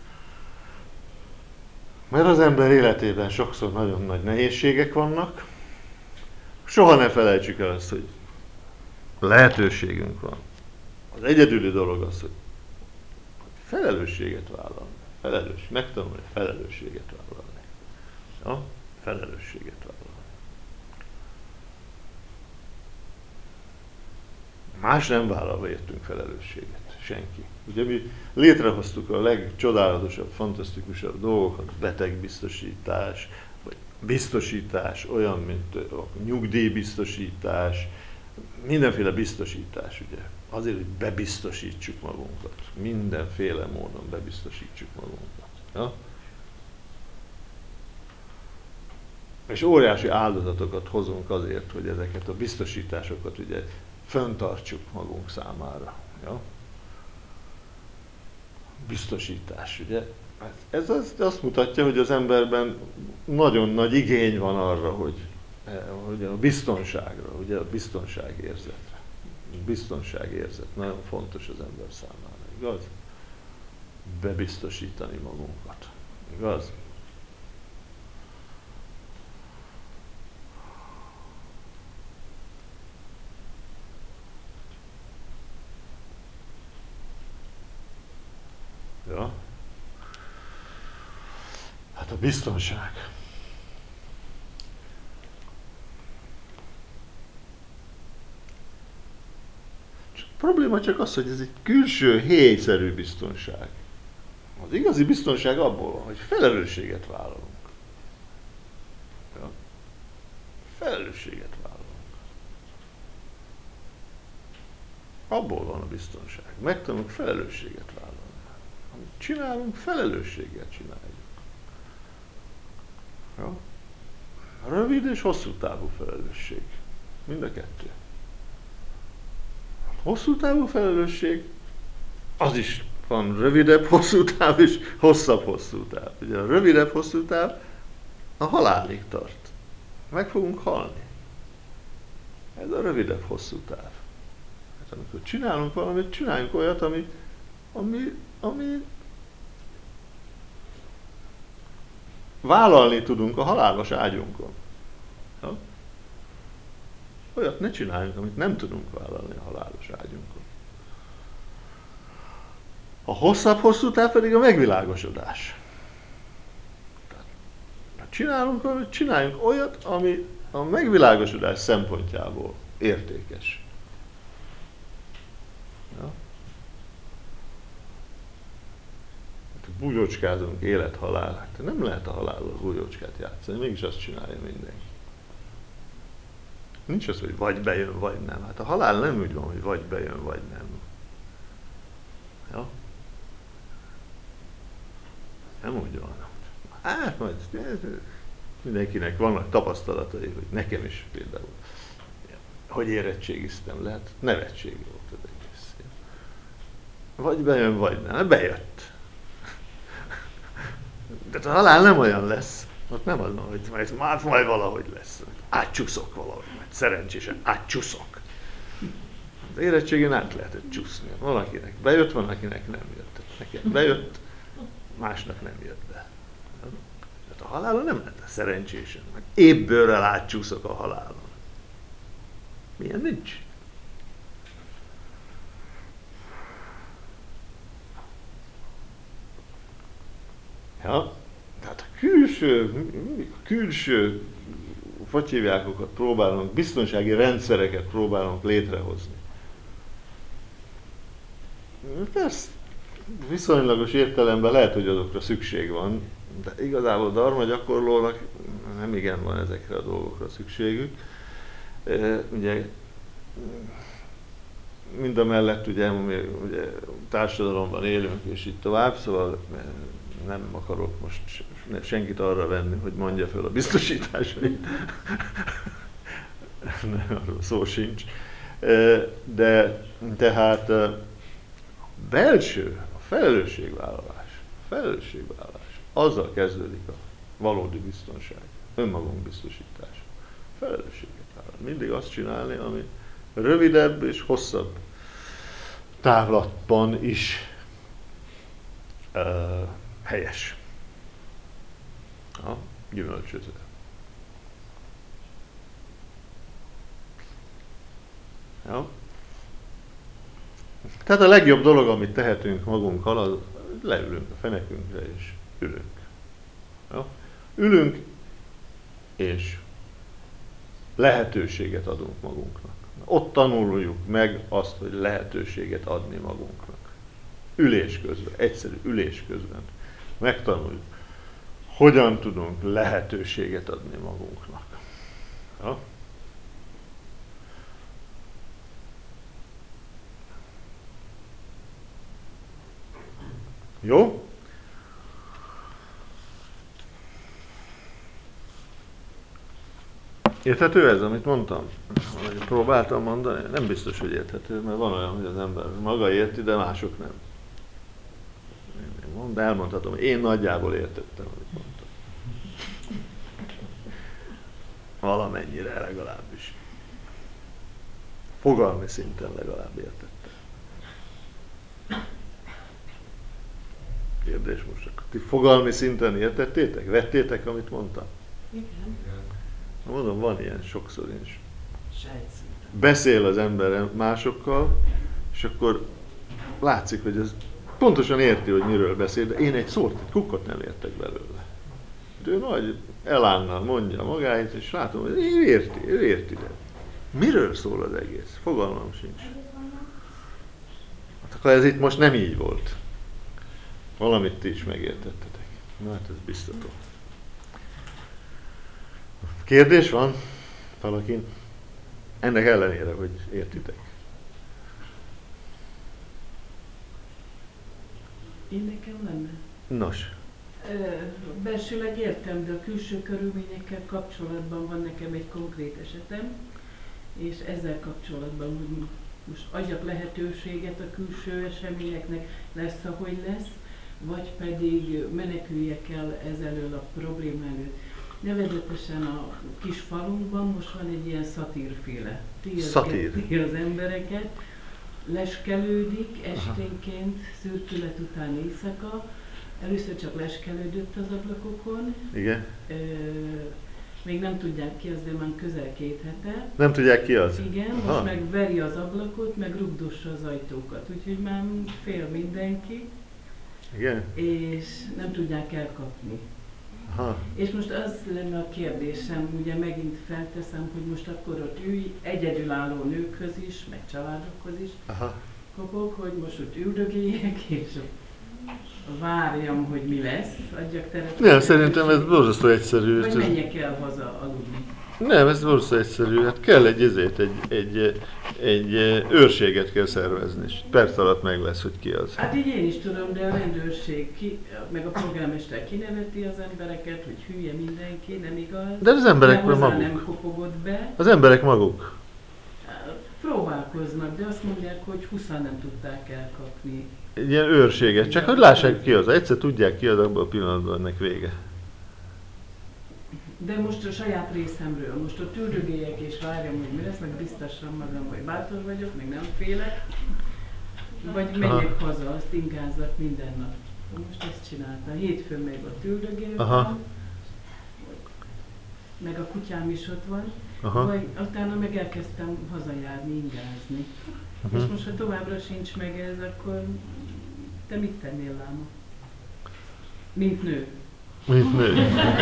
Speaker 1: Mert az ember életében sokszor nagyon nagy nehézségek vannak. Soha ne felejtsük el azt, hogy lehetőségünk van. Az egyedüli dolog az, hogy felelősséget vállalni. Megtanulni felelősséget vállalni. Ja? Felelősséget vállalni. Más nem vállalva értünk felelősséget. Senki. Ugye mi létrehoztuk a legcsodálatosabb, fantasztikusabb dolgokat, betegbiztosítás, vagy biztosítás, olyan, mint a nyugdíjbiztosítás, mindenféle biztosítás, ugye. Azért, hogy bebiztosítsuk magunkat. Mindenféle módon bebiztosítsuk magunkat. Ja? És óriási áldozatokat hozunk azért, hogy ezeket a biztosításokat ugye fenntartsuk magunk számára. Ja? Biztosítás, ugye? Ez azt mutatja, hogy az emberben nagyon nagy igény van arra, hogy a biztonságra, ugye a biztonságérzetre. Biztonságérzet nagyon fontos az ember számára, igaz? Bebiztosítani magunkat, igaz? Ja. Hát a biztonság. A probléma csak az, hogy ez egy külső, héjszerű biztonság. Az igazi biztonság abból van, hogy felelősséget vállalunk. Ja. Felelősséget vállalunk. Abból van a biztonság. Megtanulunk felelősséget vállalni. Amit csinálunk, felelősséggel csináljuk. Ja. Rövid és hosszú távú felelősség. Mind a kettő. Hosszú távú felelősség, az is van rövidebb hosszú táv és hosszabb hosszú táv. Ugye a rövidebb hosszú táv a halálig tart. Meg fogunk halni. Ez a rövidebb hosszú táv. Hát amikor csinálunk valamit, csináljunk olyat, ami vállalni tudunk a halálos ágyunkon. Ja? Olyat ne csináljunk, amit nem tudunk vállalni a halálos ágyunkon. A hosszabb hosszú táv pedig a megvilágosodás. Csináljunk olyat, ami a megvilágosodás szempontjából értékes. Ja? Bújócskázunk élet-halál. Hát nem lehet a halállal bújócskát játszani, mégis azt csinálja mindenki. Nincs az, hogy vagy bejön, vagy nem. Hát a halál nem úgy van, hogy vagy bejön, vagy nem. Ja? Nem úgy van. Hát majd mindenkinek vannak tapasztalatai, hogy nekem is például, hogy érettségiztem, lehet nevetség volt az egész. Vagy bejön, vagy nem. Bejött. De a halál nem olyan lesz. Ott nem az, hogy majd valahogy lesz. Átcsúszok valahogy, majd szerencsésen átcsúszok. Az érettségén át lehetett csúszni. Valakinek bejött, van, akinek nem jött. Nekem bejött, másnak nem jött be. Tehát a halálon nem lehet szerencsésen. Meg épp bőrrel átcsúszok a halálon. Milyen nincs. Ja, tehát a külső hogy hívjákokat próbálunk, biztonsági rendszereket próbálunk létrehozni. Persze, viszonylagos értelemben lehet, hogy azokra szükség van, de igazából dharma gyakorlónak nem igen van ezekre a dolgokra szükségük. Ugye, mindamellett ugye társadalomban élünk és így tovább, szóval nem akarok most senkit arra venni, hogy mondja föl a biztosításait. Nem, arról szó sincs. De tehát belső, a felelősségvállalás, azzal kezdődik a valódi biztonság, önmagunk biztosítása. Felelősséget vállalni. Mindig azt csinálni, ami rövidebb és hosszabb távlatban is helyes. Gyümölcsöző. Ja. Tehát a legjobb dolog, amit tehetünk magunkkal, az leülünk a fenekünkre és ülünk. Ja. Ülünk és lehetőséget adunk magunknak. Ott tanuljuk meg azt, hogy lehetőséget adni magunknak. Ülés közben, egyszerű ülés közben megtanuljuk, hogyan tudunk lehetőséget adni magunknak. Ja? Jó? Érthető ez, amit mondtam? Próbáltam mondani? Nem biztos, hogy érthető, mert van olyan, hogy az ember maga érti, de mások nem. De elmondhatom, én nagyjából értettem, amit mondtam. Valamennyire legalábbis. Fogalmi szinten legalább értettem. Kérdés most akkor. Ti fogalmi szinten értettétek? Vettétek, amit mondtam?
Speaker 3: Igen.
Speaker 1: Mondom, van ilyen sokszor is.
Speaker 3: Sejtszinten.
Speaker 1: Beszél az ember másokkal, és akkor látszik, hogy ez pontosan érti, hogy miről beszél, de én egy szót, egy kukkot nem értek belőle. Ő nagy elánnal mondja magáit, és látom, hogy ő érti, de miről szól az egész? Fogalmam sincs. Hát akkor ez itt most nem így volt. Valamit ti is megértettetek. Na hát ez biztató. Kérdés van valakin? Ennek ellenére, hogy értitek.
Speaker 3: Én nekem lenne.
Speaker 1: Nos.
Speaker 3: Belsőleg értem, de a külső körülményekkel kapcsolatban van nekem egy konkrét esetem, és ezzel kapcsolatban, hogy most adjak lehetőséget a külső eseményeknek, lesz, ahogy lesz, vagy pedig meneküljek el ezelől a probléma előtt. Nevezetesen a kis falunkban most van egy ilyen szatírféle. Tiltja az embereket, leskelődik esténként, szürkület után éjszaka. Először csak leskelődött az ablakokon.
Speaker 1: Igen.
Speaker 3: Még nem tudják ki az, de már közel 2 hete.
Speaker 1: Nem tudják ki az?
Speaker 3: Igen, most meg veri az ablakot, meg rugdossa az ajtókat. Úgyhogy már fél mindenki.
Speaker 1: Igen.
Speaker 3: És nem tudják elkapni.
Speaker 1: Aha.
Speaker 3: És most az lenne a kérdésem, ugye megint felteszem, hogy most akkor ott ülj, egyedülálló nőkhöz is, meg családokhoz is kapok, hogy most ott üldögéljek, és várjam, hogy mi lesz, adjak teret.
Speaker 1: Nem, szerintem ez borzasztó egyszerű.
Speaker 3: Vagy menjek el haza aludni.
Speaker 1: Nem, ez borzasztó egyszerű. Hát kell egy őrséget kell szervezni, és perc alatt meg lesz, hogy ki az.
Speaker 3: Hát így én is tudom, de a rendőrség, meg a polgármester kineveti az embereket, hogy hülye mindenki, nem igaz.
Speaker 1: De az emberek
Speaker 3: maguk. Nem kopogott be.
Speaker 1: Az emberek maguk.
Speaker 3: Próbálkoznak, de azt mondják, hogy 20-an nem tudták elkapni.
Speaker 1: Egy ilyen őrséget, csak hogy lássák ki az. Egyszer tudják ki az, abban a pillanatban ennek vége.
Speaker 3: De most a saját részemről, most ott üldögéljek és várjam, hogy mi lesz, meg biztosan magam, hogy bátor vagyok, meg nem félek. Vagy menjek haza, azt ingázzak minden nap. Most ezt csináltam. Hétfőn még ott üldögéltem, meg a kutyám is ott van. Vagy utána meg elkezdtem hazajárni, ingázni. És most, ha továbbra sincs meg ez, akkor te mit tennél, láma? Mint nő.
Speaker 1: Mint nő.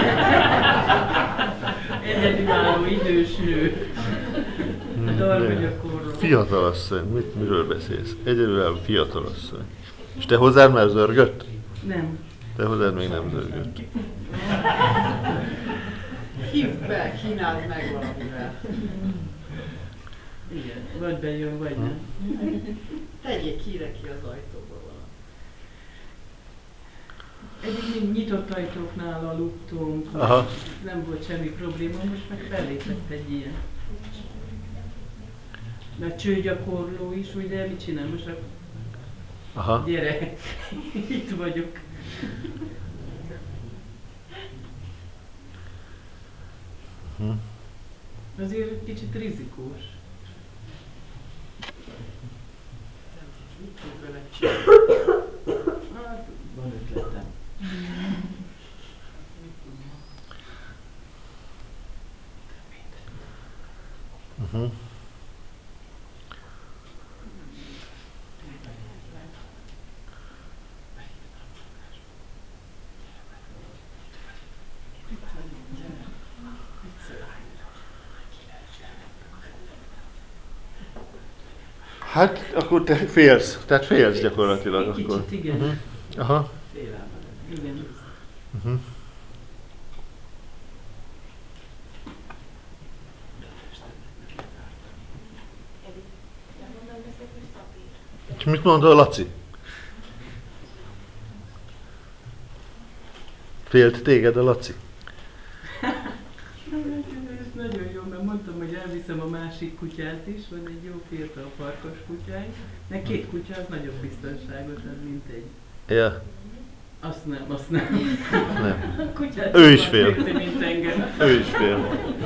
Speaker 3: Egyedülálló idős nő. Darvagyakorról.
Speaker 1: Fiatalasszony, miről beszélsz? Egyedülálló fiatalasszony. És te hozzád már zörgött?
Speaker 3: Nem.
Speaker 1: Te hozzád még nem zörgött.
Speaker 4: Hívd be, kínáld meg valamivel.
Speaker 3: Igen, vagy bejön, vagy nem.
Speaker 4: Tegyék híre ki az ajtóba valami.
Speaker 3: Eddig még nyitott ajtóknál aludtunk, nem volt semmi probléma, most meg fellépett egy ilyen. Mert csőgyakorló is, ugye, mit csinál most? Gyere, itt vagyok. Azért kicsit rizikós.
Speaker 4: Mit tud vele csinálni?
Speaker 3: Hát, van ötletem.
Speaker 1: Hát akkor te félsz, tehát félsz gyakorlatilag
Speaker 3: Egy
Speaker 1: akkor.
Speaker 3: kicsit, igen.
Speaker 1: Aha.
Speaker 3: Félelem. Igen.
Speaker 1: Uh-huh. És mit mondta a Laci? Félt téged a Laci?
Speaker 3: Ez nagyon jó, mert mondtam, hogy elviszem a másik kutyát is, van egy jó fiatal farkas kutyánk. Mert 2 kutya az nagyobb biztonságot ad, mint egy.
Speaker 1: Ja,
Speaker 3: Azt nem.
Speaker 1: nem.
Speaker 3: A kutyát
Speaker 1: Ő is
Speaker 3: jobban
Speaker 1: fél.
Speaker 3: félti, mint engem.
Speaker 1: Ő is fél.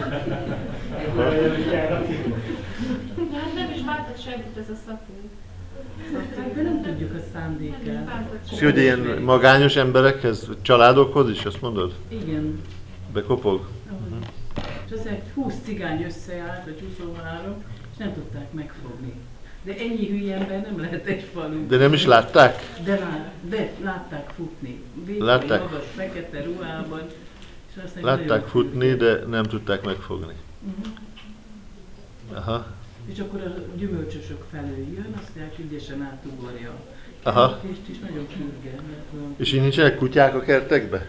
Speaker 5: Hát nem is bántott semmit ez a szapul.
Speaker 3: De nem tudjuk a szándékát.
Speaker 1: És hogy ilyen magányos emberekhez, családokhoz is, azt mondod?
Speaker 3: Igen.
Speaker 1: Bekopog?
Speaker 3: Ahogy. És azért 20 cigány összeállt, vagy 23, és nem tudták megfogni. De ennyi hülye ember nem lehet egy falu.
Speaker 1: De nem is látták?
Speaker 3: De látták futni. Vékony,
Speaker 1: Látták?
Speaker 3: magas, fekete ruhában. És aztán
Speaker 1: Látták
Speaker 3: nagyon
Speaker 1: futni,
Speaker 3: fürge.
Speaker 1: de nem tudták megfogni.
Speaker 3: Mhm.
Speaker 1: Aha.
Speaker 3: És akkor a gyümölcsösök felől jön, aztán ügyesen átugorja.
Speaker 1: Aha.
Speaker 3: Kerítést is nagyon fürge.
Speaker 1: És így nincsenek kutyák a kertekbe?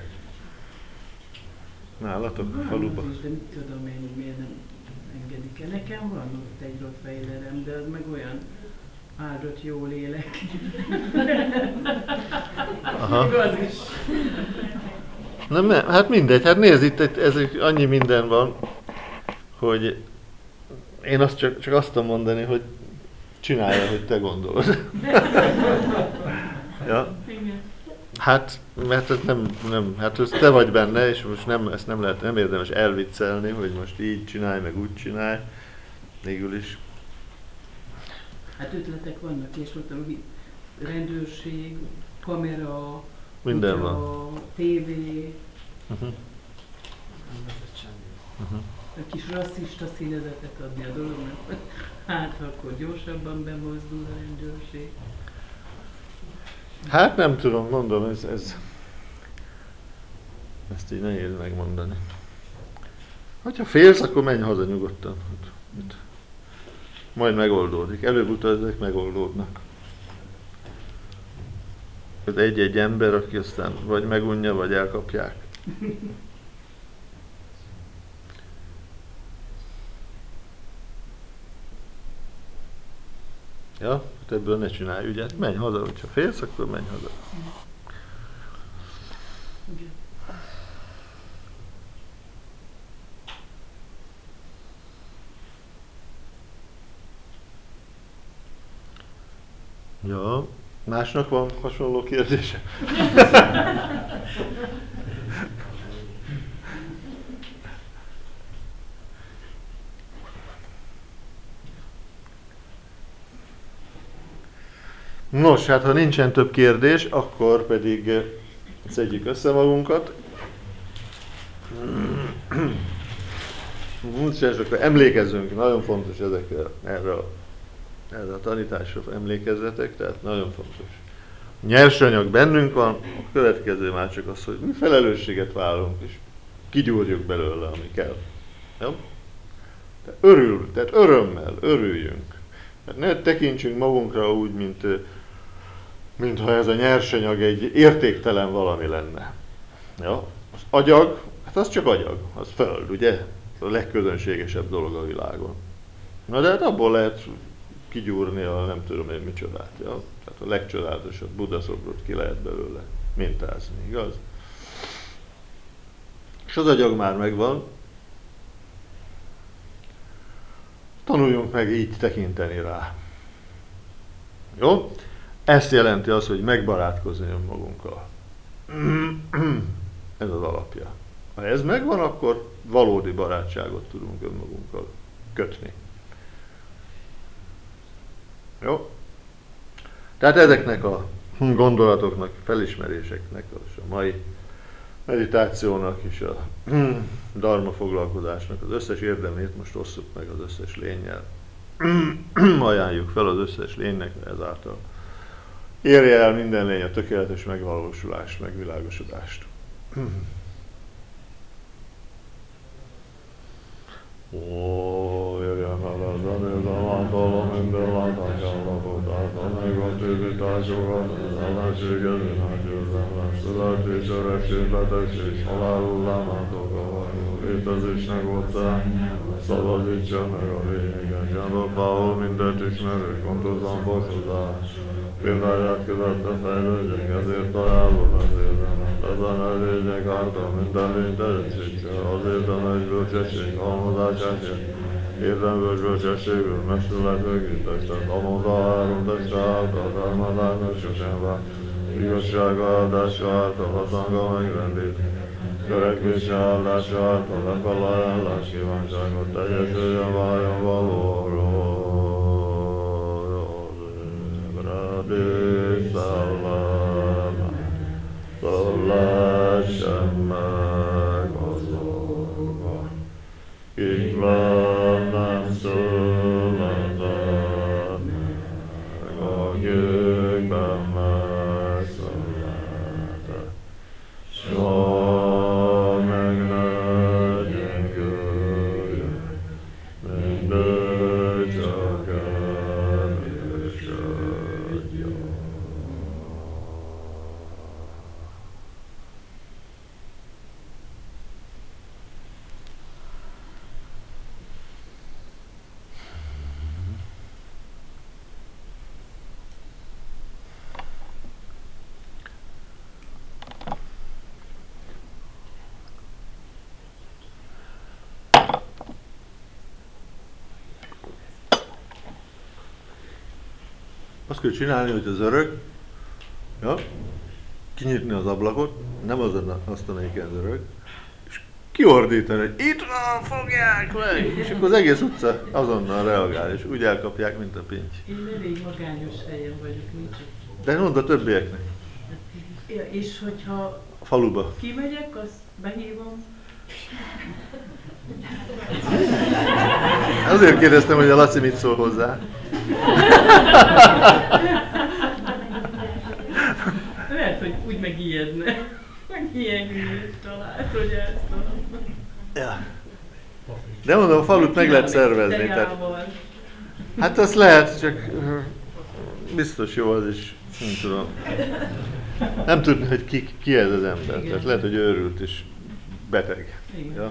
Speaker 1: Nálatok a faluba?
Speaker 3: Van is, de mit tudom én, miért nem engedik el. Nekem van ott egy rottweilerem, de az meg olyan áldott jó lélek.
Speaker 1: Aha.
Speaker 3: Igaz is.
Speaker 1: Nem, hát mindegy, hát nézd, itt annyi minden van, hogy én azt csak azt tudom mondani, hogy csinálja, hogy te gondolod. Ja.
Speaker 3: Igen.
Speaker 1: Hát, mert ez nem, hát ez te vagy benne, és most ezt nem érdemes elviccelni, hogy most így csinálj, meg úgy csinálj. Végül is.
Speaker 3: Hát ötletek vannak, és mondtam, hogy rendőrség, kamera,
Speaker 1: Minden
Speaker 3: kutya,
Speaker 1: van.
Speaker 3: tévé,
Speaker 1: Uh-huh. Uh-huh.
Speaker 3: egy kis rasszista színezetet adni a dolognak. Hát, akkor gyorsabban bemozdul a rendőrség.
Speaker 1: Hát nem tudom, mondom, ezt így nehéz megmondani. Ha félsz, akkor menj haza nyugodtan. Majd megoldódik. Előbb-utóbb ezek megoldódnak. Ez egy-egy ember, aki aztán vagy megunja, vagy elkapják. Ja, hát ebből ne csinálj ügyet. Menj haza, hogyha félsz, akkor menj haza.
Speaker 3: Igen.
Speaker 1: Ja, másnak van hasonló kérdése? Nos, hát ha nincsen több kérdés, akkor pedig szedjük össze magunkat. És akkor emlékezzünk, nagyon fontos erre a tanításra emlékezzetek, tehát nagyon fontos. Nyersanyag bennünk van, a következő már csak az, hogy mi felelősséget vállalunk, és kigyúrjuk belőle, ami kell. Jó? Tehát örömmel, örüljünk. Tehát ne tekintsünk magunkra úgy, mintha ez a nyersanyag egy értéktelen valami lenne. Ja? Az agyag, hát az csak agyag, az föld, ugye? A legközönségesebb dolog a világon. Na de hát abból lehet kigyúrni a nem tudom én micsodát. Ja? Tehát a legcsodálatosabb Buddha szobrot ki lehet belőle mintázni, igaz? És az agyag már megvan. Tanuljunk meg így tekinteni rá. Jó? Ezt jelenti az, hogy megbarátkozni önmagunkkal. Ez az alapja. Ha ez megvan, akkor valódi barátságot tudunk önmagunkkal kötni. Jó? Tehát ezeknek a gondolatoknak, felismeréseknek, és a mai meditációnak és a dharma foglalkozásnak az összes érdemét most osszuk meg az összes lénnyel. Ajánljuk fel az összes lénynek, ezáltal érje el minden lény a tökéletes megvalósulást, megvilágosodást. Ó, jöjjön el az előző látolom, minden látásával. főből társadalom, az ellenséget, önhányőrzem, születés, öregség, betegség, halál hullámátok a hajó, létezésnek voltál, szabadítsa meg a lényeget, gyándokbából mindent ismerő, gondozom fokozás, példáját követve fejlődjek, ezért ajánlom az érdemet, ezen elérjek által minden lényt erősítse, azért a nagy bölcsesség, halmozásásért, érdemből bölcsességből, mesület megütestet, amóta három teste által, felmádányos sosem vár, igazsága áldása által, hatanga megrendít, törekvése áldása által, lefele ajánlás kívánságot, teljesüljön váljon valóról. Radé szellem, szölessen meg az orva, kik nem született meg, a győkben megszületett. Soha meg ne gyengüljön, mindegy csak erősödjön. Azt kell csinálni, hogy az öreg, ja, kinyitni az ablakot, nem azon azt, amelyiken az öreg, és kiordítani, hogy itt van, fogják meg! És akkor az egész utca azonnal reagál, és úgy elkapják, mint a pinty.
Speaker 3: Én elég magányos helyen vagyok, nincs.
Speaker 1: De mondd a többieknek.
Speaker 3: És hogyha
Speaker 1: A faluba.
Speaker 3: kimegyek, azt behívom.
Speaker 1: Azért kérdeztem, hogy a Laci mit szól hozzá.
Speaker 3: Lehet, hogy úgy megijedne. Megijedni talált, hogy ezt tudom.
Speaker 1: Ja. De mondom, a falut meg lehet szervezni. Tehát,
Speaker 3: Tejával.
Speaker 1: hát azt lehet, csak biztos jó az is, nem tudom. Nem tudni, hogy ki ez az ember. Tehát lehet, hogy őrült és beteg. Ja.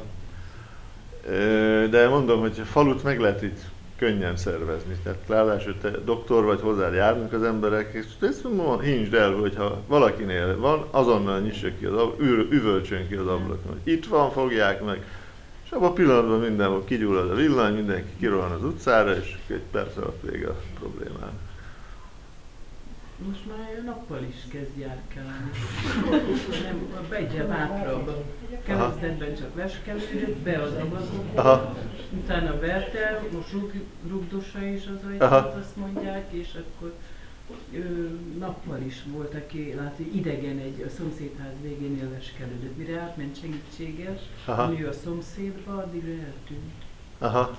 Speaker 1: De mondom, hogy a falut meg lehet így könnyen szervezni. Tehát ráadásul te doktor vagy, hozzád járnak az emberek, és ezt hintsd el, hogyha valakinél van, azonnal nyissa ki az üvölcsön ki az ablakon, hogy itt van, fogják meg. És abban a pillanatban mindenhol kigyullad a villany, mindenki kirohan az utcára, és egy perc alatt vége a problémának.
Speaker 3: Most már nappal is kezd járkálni. Nem, egyre bátrabb. Kezdetben csak leskelődött, be az ablakokba,
Speaker 1: Aha.
Speaker 3: utána verte, most rugdossa is az ajtót, azt mondják, és akkor nappal is volt, aki lát, hogy idegen egy a szomszédház végénél leskelődött. Mire átment segítséggel, nő a szomszédba, addigra eltűnt.
Speaker 1: Aha.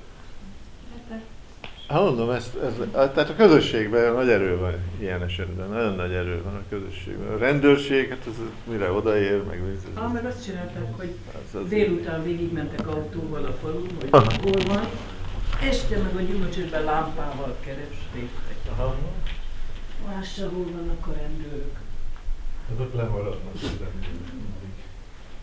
Speaker 1: Hát mondom, tehát a közösségben nagy erő van ilyen esetben, nagyon nagy erő van a közösségben. A rendőrség, hát az mire odaér, meg
Speaker 3: Meg azt csinálták, hogy
Speaker 1: az
Speaker 3: délután végigmentek autóval a falun, hogy hol van, este meg a gyümölcsösben lámpával keresték. Lássa, hol vannak a rendőrök.
Speaker 2: Azok lemaradnak.